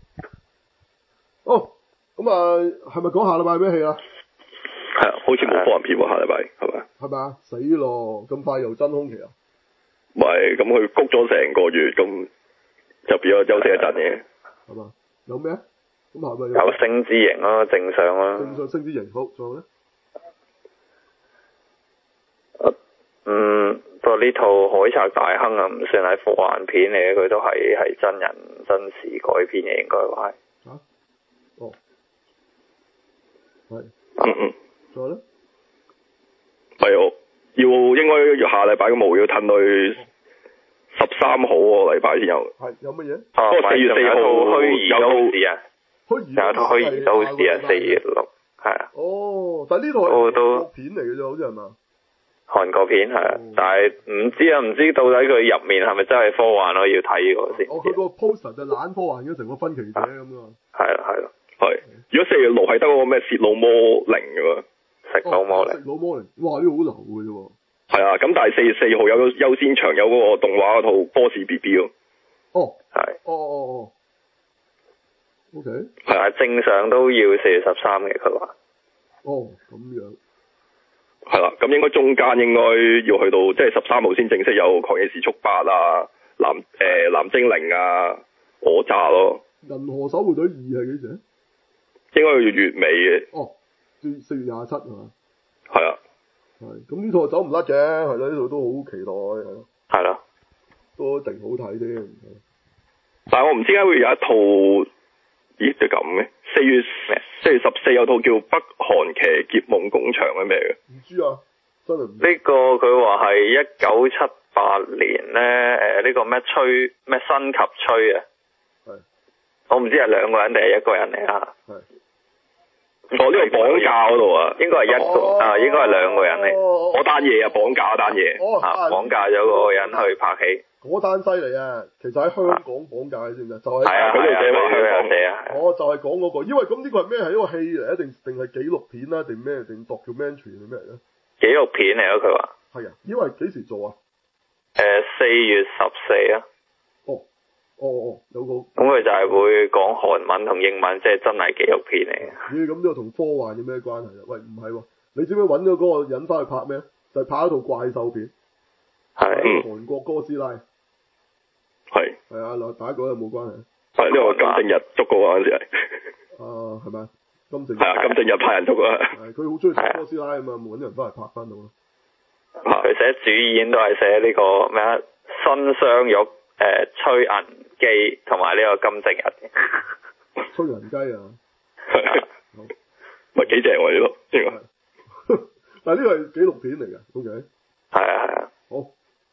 好。咁啊，係咪講下禮拜咩戲啊？ 係啊，好似冇科幻片喎，下禮拜係咪？ 係咪啊？死咯！咁快又真空期啊？ 唔係，咁佢谷咗成個月，咁就變咗休息一陣嘅。 係嘛？有咩？咁係咪有？ 有星之形咯，正常咯。 正常星之形，好，仲有咧？ 嗯，不過呢套《海賊大亨》啊，唔算係科幻片嚟嘅，佢都係係真人真事改編嘅，應該話係。 嚇？哦。係， 嗯嗯， 仲有咧？ 係我要應該下禮拜嘅冇要褪去十三號個禮拜先有。係有乜嘢？ 哦， 四月四號虛擬都市啊， 虛擬有套虛擬都市啊，四月六係啊。 哦，但係呢套係韓國片嚟嘅啫，好似係嘛？ 韓國片係啊，但係唔知啊，唔知到底佢入面係咪真係科幻咯？要睇個先。 哦，佢個 poster 就懶科幻嘅，成個分歧者咁啊。 係啦係啦。 係，如果四月六係得嗰個咩泄腦魔靈嘅喎， 食腦魔靈， 食腦魔靈，哇！呢個好流嘅啫喎。 係啊，咁但係四月四號有個優先場，有嗰個動畫嗰套波士 B B 咯。 哦。 係。 哦哦哦。O K。 係啊，正常都要四月十三嘅，佢話。 哦，咁樣。 係啦，咁應該中間應該要去到即係十三號先正式有狂野時速八啊、藍誒、呃、藍精靈啊、我渣咯。 銀河守護隊二係幾時？ 應該要月尾嘅。 哦，四四月廿七係嘛？ 係啊。 係，咁呢套走唔甩嘅，係咯，呢套都好期待，係咯。 係咯。 都一定好睇添。 但係我唔知點解會有一套，咦就咁嘅？四月四月十四有套叫《北韓騎劫夢工場》係咩嘅？ 唔知啊，真係唔知。 呢個佢話係一九七八年咧，誒、呃、呢、呢個咩吹咩新及吹啊？係。我唔知係兩個人定係一個人嚟啊？係。 哦，呢個綁架嗰度啊， 應該係一個、哦、啊，應該係兩個人嚟。 嗰、哦、單嘢啊，綁架嗰單嘢。 哦。 啊，綁架咗嗰個人去拍戲。 嗰單犀利啊！其實喺香港綁架先㗎，就係係啊，佢哋寫話香港寫啊。 我就係講嗰個，因為咁呢個係咩？係一個戲嚟，定定係紀錄片啦，定咩？定 documentary 定咩嚟咧？ 紀錄片嚟咯，佢話。 係啊，因為幾時做啊？ 誒、呃，四月十四啊。 哦，哦哦，有個。 咁佢就係會講韓文同英文，即係真係紀錄片嚟嘅。 咦？咁呢個同科幻有咩關係啊？喂，唔係喎，你知唔知揾咗嗰個人翻去拍咩？就係、是、拍一套怪獸片。係。韓國哥斯拉。 係。 係啊，嗱，大家覺得有冇關係？ 係呢個金正日捉過嗰陣時係。 啊，係咪？金正日。 係啊，金正日派人捉啊。 係，佢好中意拍哥斯拉啊嘛，揾人翻嚟拍翻到咯。 佢寫主演都係寫呢個咩啊？新雙玉誒崔銀基同埋呢個金正日嘅。 崔銀雞啊！ 係。咪幾正喎呢個？呢個。 但係呢個係紀錄片嚟㗎 ，O K。 係啊係啊。 好。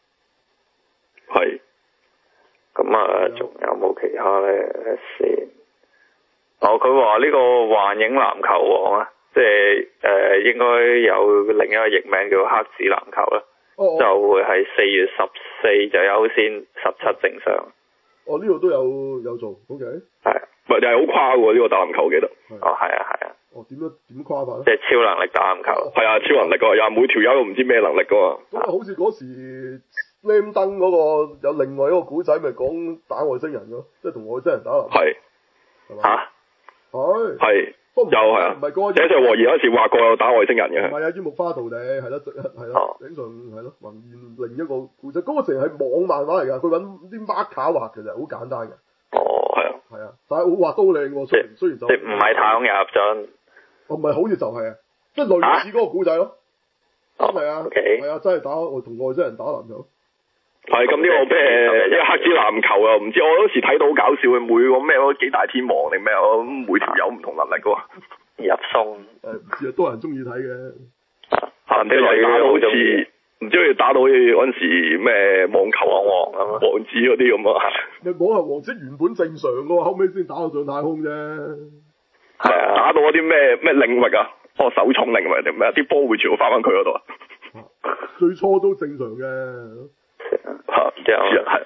係。 咁啊，仲有冇其他咧先？哦，佢話呢個幻影籃球王啊，即係誒、呃、應該有另一個譯名叫黑子籃球啦，哦哦就會係四月十四就優先，十七正常。 哦，呢、這個都有有做 ，O K。 係。 唔係，又係好誇喎呢個打籃球，記得。 哦，係啊，係啊。 哦，點樣點誇法咧？ 即係超能力打籃球。 係啊，超能力㗎，又每條友都唔知咩能力㗎嘛。 咁啊，好似嗰時 Slam Dunk 嗰個有另外一個古仔，咪講打外星人咯，即係同外星人打籃球。係。係嘛？嚇？係。係。又係啊！唔係嗰個。井上和彥嗰時話過有打外星人嘅。唔係啊，櫻木花道地係咯，係咯，頂上係咯，宏現另一個古仔。嗰、那個成係網漫畫嚟㗎，佢揾啲 marker 畫嘅啫，好簡單嘅。哦，係啊。係啊，但係我畫都靚喎，雖然雖然就。即係唔係太空人合進。 我唔係好似就係啊，即係類似嗰個古仔咯。真係啊， 係係啊，真係打我同外星人打籃球。 係咁呢個咩？一個黑子籃球啊，唔知我嗰時睇到好搞笑嘅，每個咩嗰幾大天王定咩啊，咁每條友唔同能力噶喎。 入松誒唔知啊，多人中意睇嘅。 嚇！唔知又打到好似，唔知好似打到好似嗰陣時咩網球王王咁啊，王子嗰啲咁啊。 咪網球王子原本正常嘅喎，後尾先打到上太空啫。 係啊，打到嗰啲咩咩領域啊，哦手重領域定咩？啲波會全部翻返佢嗰度啊。 最初都正常嘅。 嚇！之後係。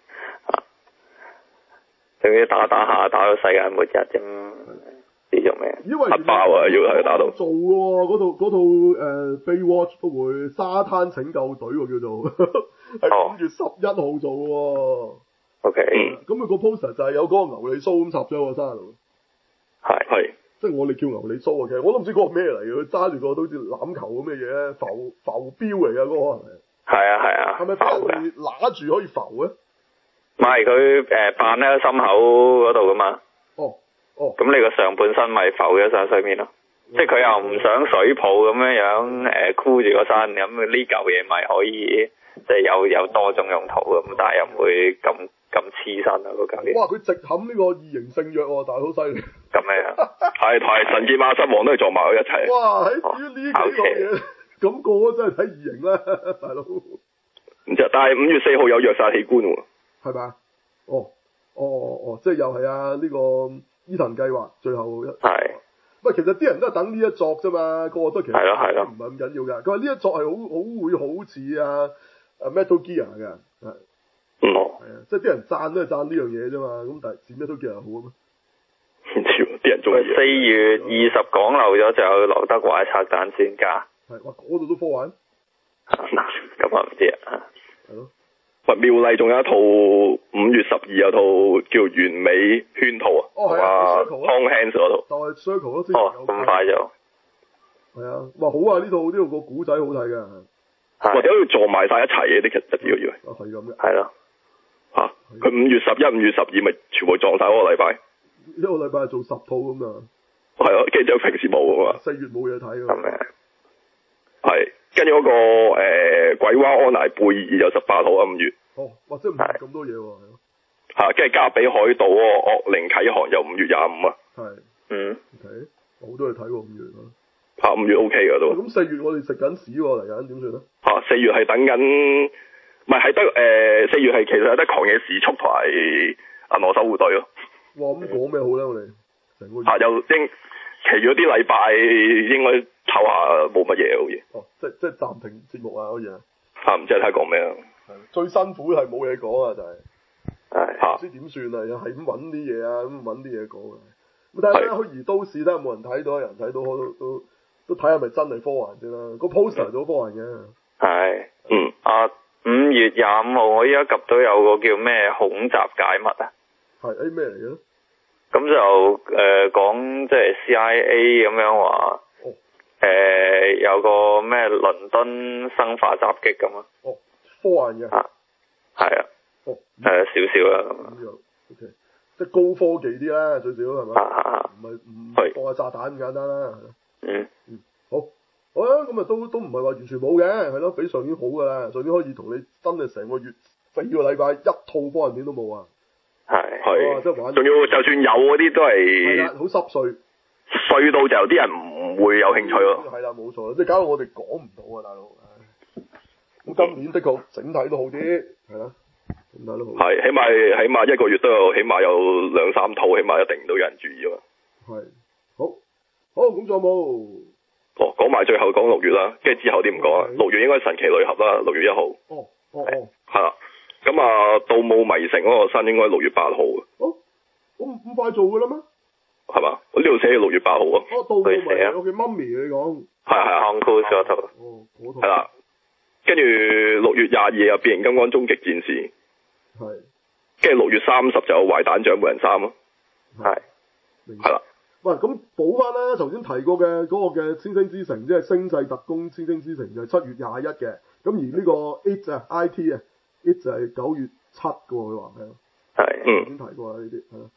總之打打下打到世界末日啫嘛，呢種咩？ 因為核爆啊！要係打到做嘅喎，嗰套嗰套誒 Baywatch 都會沙灘拯救隊喎叫做，係五月十一號做嘅喎。 O K。 咁佢個 poster 就係有嗰個牛脷鬚咁插咗喺個沙度。 係係。 即係我哋叫牛脷鬚啊，其實我都唔知嗰個咩嚟嘅，佢揸住個好似欖球咁嘅嘢咧，浮浮標嚟嘅嗰個可能係。 係啊係啊。 係咪俾人哋揦住可以浮咧？ 唔係佢誒扮喺個心口嗰度噶嘛。 哦哦。 咁你個上半身咪浮咗上水面咯，嗯、即係佢又唔想水泡咁樣樣誒箍住個身，咁呢嚿嘢咪可以即係有有多種用途咁，但係又唔會咁咁黐身啊嗰嚿嘢。 哇！佢直冚呢個異形聖藥喎，大佬好犀利。 咁樣。 係同埋神劍馬身王都係撞埋佢一齊。 哇！喺至於呢幾個嘢，咁個個真係睇異形啦，大佬。 唔知，但係五月四號有虐殺器官喎。 係咪？哦，哦哦哦，即係又係啊！呢、這個伊藤計劃最後一係。 喂，其實啲人都係等呢一作啫嘛，個個都其實係咯係咯， 唔係咁緊要㗎。佢話呢一作係好好會好似啊啊 Metal Gear 㗎，係。 嗯。 係啊，即係啲人讚都係讚呢樣嘢啫嘛。咁但係似 Metal Gear 好啊咩？ 唔知啲人中意。 四月二十講漏咗，就有劉德華拆彈專家。 係，哇！嗰度都科幻。 咁啊唔知啊。 係咯。 喂，妙麗仲有一套五月十二有套叫《完美圈套》啊， 哦係啊 Tom Hanks 嗰套， 就係 Circle 咯，之前哦咁快就係啊，哇好啊！呢套呢套個古仔好睇嘅， 或者要撞埋晒一齊嘅啲劇集，以為啊係咁嘅， 係咯嚇，佢五月十一、五月十二咪全部撞晒嗰個禮拜， 一個禮拜做十套咁啊， 係啊，跟住就平時冇㗎嘛， 四月冇嘢睇㗎嘛， 係。跟住嗰個誒、呃、鬼娃安娜貝爾有十八號啊五月， 哦，哇真係唔係咁多嘢喎， 嚇，跟住加比海盜嗰個惡靈啟航又五月廿五啊， 係， 嗯 ，OK，我都去睇喎五月啊， 嚇五月 OK 㗎都， 咁四月我哋食緊屎喎嚟緊點算咧？ 嚇四月係等緊，唔係係得誒四月係其實係得狂野時速同埋銀河守護隊咯， 哇咁講咩好咧我哋成個月， 嚇又應其餘嗰啲禮拜應該唞下冇乜嘢好似。 哦，即即暫停節目啊好似啊。 嚇唔知睇講咩啊？ 最辛苦係冇嘢講啊，就係、 係。 嚇。 唔知點算啊？又係咁揾啲嘢啊，咁揾啲嘢講啊。咁睇下虛擬都市睇下有冇人睇到，有人睇到都都都睇下係咪真係科幻先啦。個 poster 都科幻嘅。 係。 嗯。 啊，五月廿五號我依家及到有個叫咩恐襲解密啊。 係誒咩嚟嘅咧？ 咁就誒講即係 C I A 咁樣話，誒、 哦呃、有個咩倫敦生化襲擊咁啊。 哦，科幻嘅。 啊，係啊。 哦。 誒少少啦。 咁樣 OK，即係高科技啲啦，最少係咪？ 啊唔係唔放下炸彈咁簡單啦。 嗯。 嗯。好。好啦，咁啊都都唔係話完全冇嘅，係咯，比上年好㗎啦。上年可以同你真係成個月四個禮拜一套科幻片都冇啊。 係。 係。 即係玩。 仲要就算有嗰啲都係。 係啦，好濕碎。 碎到就有啲人唔會有興趣咯。 係啦，冇錯啦，即係搞到我哋講唔到啊，大佬。咁今年的確整體都好啲，係啦，整體都好。 係，起碼起碼一個月都有，起碼有兩三套，起碼一定都有人注意啊嘛。 係。好。好，咁仲有冇？ 哦，講埋最後講六月啦，跟住之後啲唔講啊。六月應該神奇女俠啦，六月一號。 哦，哦哦。 係啦，咁啊，盜墓迷城嗰個新應該六月八號啊。 哦，咁咁快做㗎啦咩？ 係嘛？我呢度寫六月八號啊。 哦，盜墓迷城，我叫媽咪你講。 係係 Tom Cruise 嗰套。 哦，嗰套。 係啦，跟住六月廿二有變形金剛終極戰士。 係。 跟住六月三十就有壞蛋獎門人三咯。 係。 係啦。 喂，咁補翻啦，頭先提過嘅嗰個嘅《星星之城》，即係《星際特工：星星之城》，就係七月廿一嘅。咁而呢個 It 啊 I T 啊 It 就係九月七嘅喎，佢話係咯。 係。 嗯。 頭先提過啦，呢啲係咯。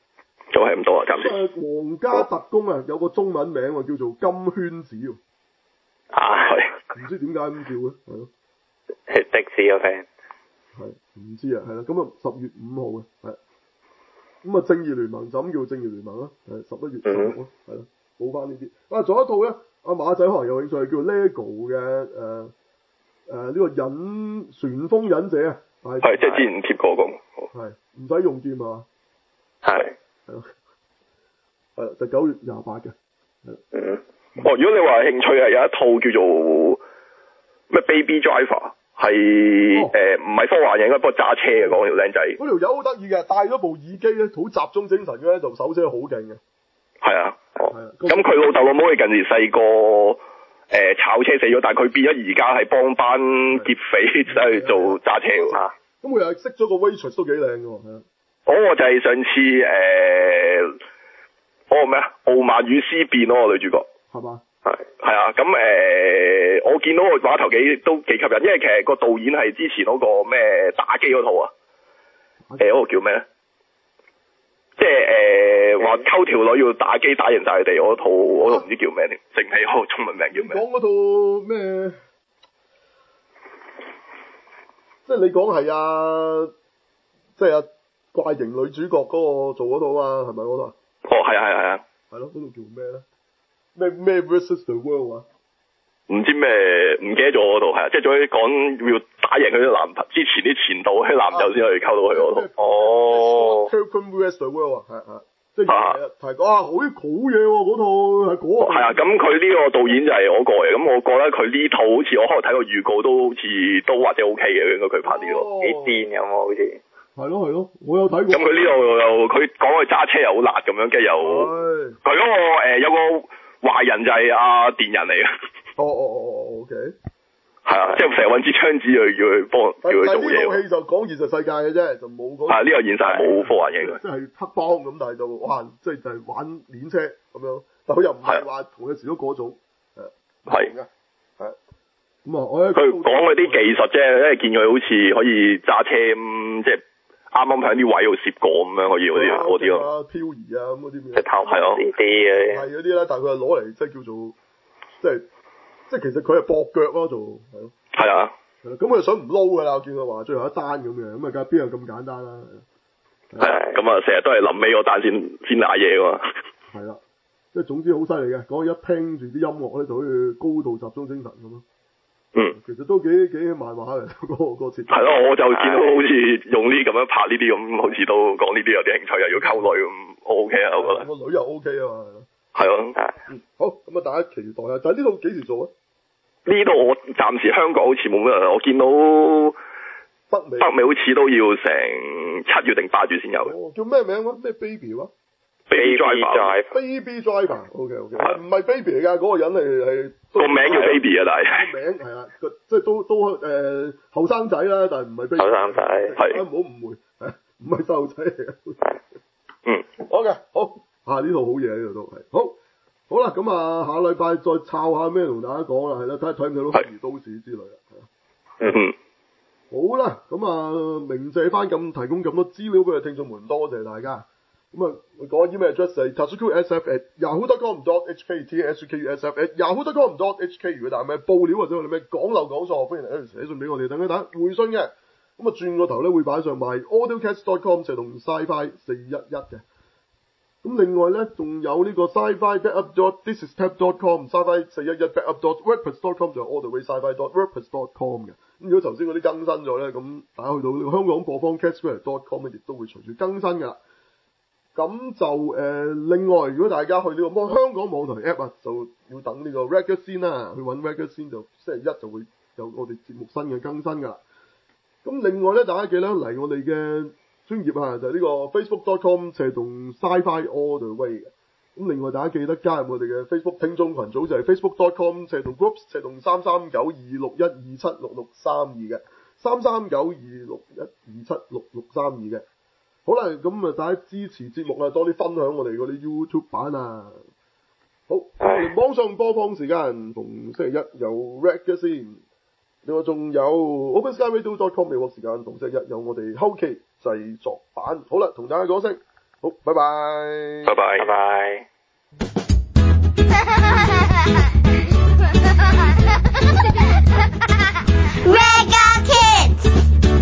就係咁多啊，暫時。 誒，皇家特工啊，有個中文名喎，叫做金圈子喎。 啊，係。 唔知點解咁叫嘅，係咯。 係的士嘅 friend。 係，唔知啊，係啦，咁啊十月五號嘅，係。咁啊正義聯盟就咁叫正義聯盟啦，係十一月十六咯，係咯，補翻呢啲。啊，仲有一套咧，阿馬仔可能有興趣，叫 LEGO 嘅誒誒呢個忍旋風忍者啊。 係，即係之前貼過咁。 係，唔使用劍啊。 係。 係咯。係啦，就九月廿八嘅。 嗯。哦，如果你話興趣係有一套叫做咩 Baby Driver， 係誒唔係科幻嘅，應該不過揸車嘅講條靚仔。 嗰條友好得意嘅，戴咗部耳機咧，好集中精神嘅咧，就手車好勁嘅。 係啊。哦。 係啊。 咁佢老豆老母係近時細個誒炒車死咗，但係佢變咗而家係幫班劫匪走去做揸車㗎嘛。 咁佢又識咗個 waitress 都幾靚嘅喎，係啊。 嗰個就係上次誒嗰個咩啊？傲慢與思辨咯，個女主角。 係嘛？ 係係啊，咁誒、呃，我見到個話頭幾都幾吸引，因為其實個導演係之前嗰個咩打機嗰套啊，誒、呃，嗰、那個叫咩咧？即係誒話溝條女要打機打贏晒佢哋嗰套，我都唔知叫咩添，淨係嗰個中文名叫咩？ 講嗰套咩？即係你講係啊，即係啊怪形女主角嗰個做嗰套啊，係咪嗰套啊？ 哦，係啊，係啊，係啊。 係咯，嗰套叫咩咧？咩咩 versus the world 啊？ 唔知咩，唔記得咗嗰度係啊，即係總之講要打贏佢啲男朋之前啲前度啲男友先可以溝到佢嗰度。哦。 Capcom versus the world 啊，係係，即係係講啊，好好嘢喎嗰套係嗰個。 係啊，咁佢呢個導演就係嗰個嘅，咁我覺得佢呢套好似我可能睇個預告都好似都或者 OK 嘅，應該佢拍呢個幾癲咁喎，好似。 係咯係咯，我有睇過。 咁佢呢度又佢講佢揸車又好辣咁樣，跟住又佢嗰個誒有個壞人就係阿電人嚟嘅。 哦哦哦哦 ，OK。 係啊，即係成日揾支槍指去叫佢幫叫佢做嘢。 呢套戲就講現實世界嘅啫，就冇講。 係呢個現實係冇科幻嘅。 即係黑幫咁，但係就哇，即係就係玩練車咁樣，但佢又唔係話同佢時都嗰種誒。係。係。咁啊，我佢講嗰啲技術啫，因為見佢好似可以揸車咁，即係啱啱喺啲位度攝過咁樣，可以嗰啲嗰啲咯。 漂移啊咁嗰啲。 即係偷係咯。 啲嘅。 係嗰啲啦，但係佢係攞嚟即係叫做即係即係其實佢係駁腳咯，做係咯。 係啊。 係啦，咁佢想唔撈噶啦，我見佢話最後一單咁嘅，咁啊梗係邊有咁簡單啦。 係，咁啊成日都係臨尾嗰單先先瀨嘢噶嘛。 係啦，即係總之好犀利嘅，講一聽住啲音樂咧就可以高度集中精神咁咯。 嗯， 其實都幾幾漫畫嘅嗰個個設。 係咯，我就見到好似用呢咁樣拍呢啲咁，好似都講呢啲有啲興趣，又要溝女咁，O K 啊，我覺得。 個女又 O K 啊嘛。 係咯。 嗯，好，咁啊，大家期待啊！但係呢度幾時做啊？ 呢度我暫時香港好似冇咩，我見到北美北美好似都要成七月定八月先有嘅。 哦，叫咩名啊？咩 baby 啊 Baby Driver。 Baby Driver。OK OK。唔係 baby 嚟㗎，嗰個人係係。 個名叫 baby 啊，但係。 個名係啦，個即係都都誒後生仔啦，但係唔係 baby。 後生仔係。 唔好誤會，係唔係細路仔嚟嘅。 嗯。 好嘅，好啊，呢套好嘢呢度都係好。好啦，咁啊，下禮拜再抄下咩同大家講啦，係啦，睇下睇唔睇到《虛擬都市》之類啦。 嗯哼。 好啦，咁啊，鳴謝翻咁提供咁多資料俾我聽眾們，多謝大家。咁啊，講 email address 係 tasukusf at yahoo dot com dot h k t s k u s f at yahoo dot com dot h k。如果大家咩報料或者我哋咩講漏講錯，歡迎嚟寫信俾我哋，等一等回信嘅。咁啊，轉個頭咧會擺上賣 audiocast dot com 就同 sci-fi 四一一嘅。咁另外咧，仲有呢個 sci-fi backup dot thisistap dot com、sci-fi 四一一 backup dot wordpress dot com 就 all the way sci-fi dot wordpress dot com 嘅。咁如果頭先嗰啲更新咗咧，咁大家去到呢個香港播放 castsphere dot com 咧，亦都會隨住更新噶啦。咁就誒、呃，另外如果大家去呢個香港網台 app 啊，就要等呢個 Reggae 先啦，去揾 Reggae 先就星期一就會有我哋節目新嘅更新噶啦。咁另外咧，大家記得嚟我哋嘅專頁啊，就係、是、呢個 facebook dot com 斜同 sci-fi all the way 嘅。咁另外大家記得加入我哋嘅 Facebook 聽眾群組，就係、是、facebook dot com 斜同 groups 斜同三三九二六一二七六六三二嘅，三三九二六一二七六六三二嘅。好啦，咁啊大家支持節目啊，多啲分享我哋嗰啲 YouTube 版啊。好，我哋網上播放時間逢星期一有 Reggae 先。另外仲有 open sky radio dot com 微博時間同星期一有我哋後期製作版。好啦，同大家講聲好，拜拜。 拜拜，拜拜。 Mega Kids，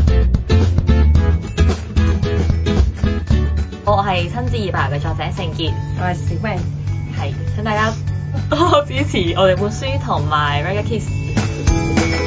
我係親子二百嘅作者盛傑， 我係小明， 係請大家多支持我哋本書同埋 Mega Kids。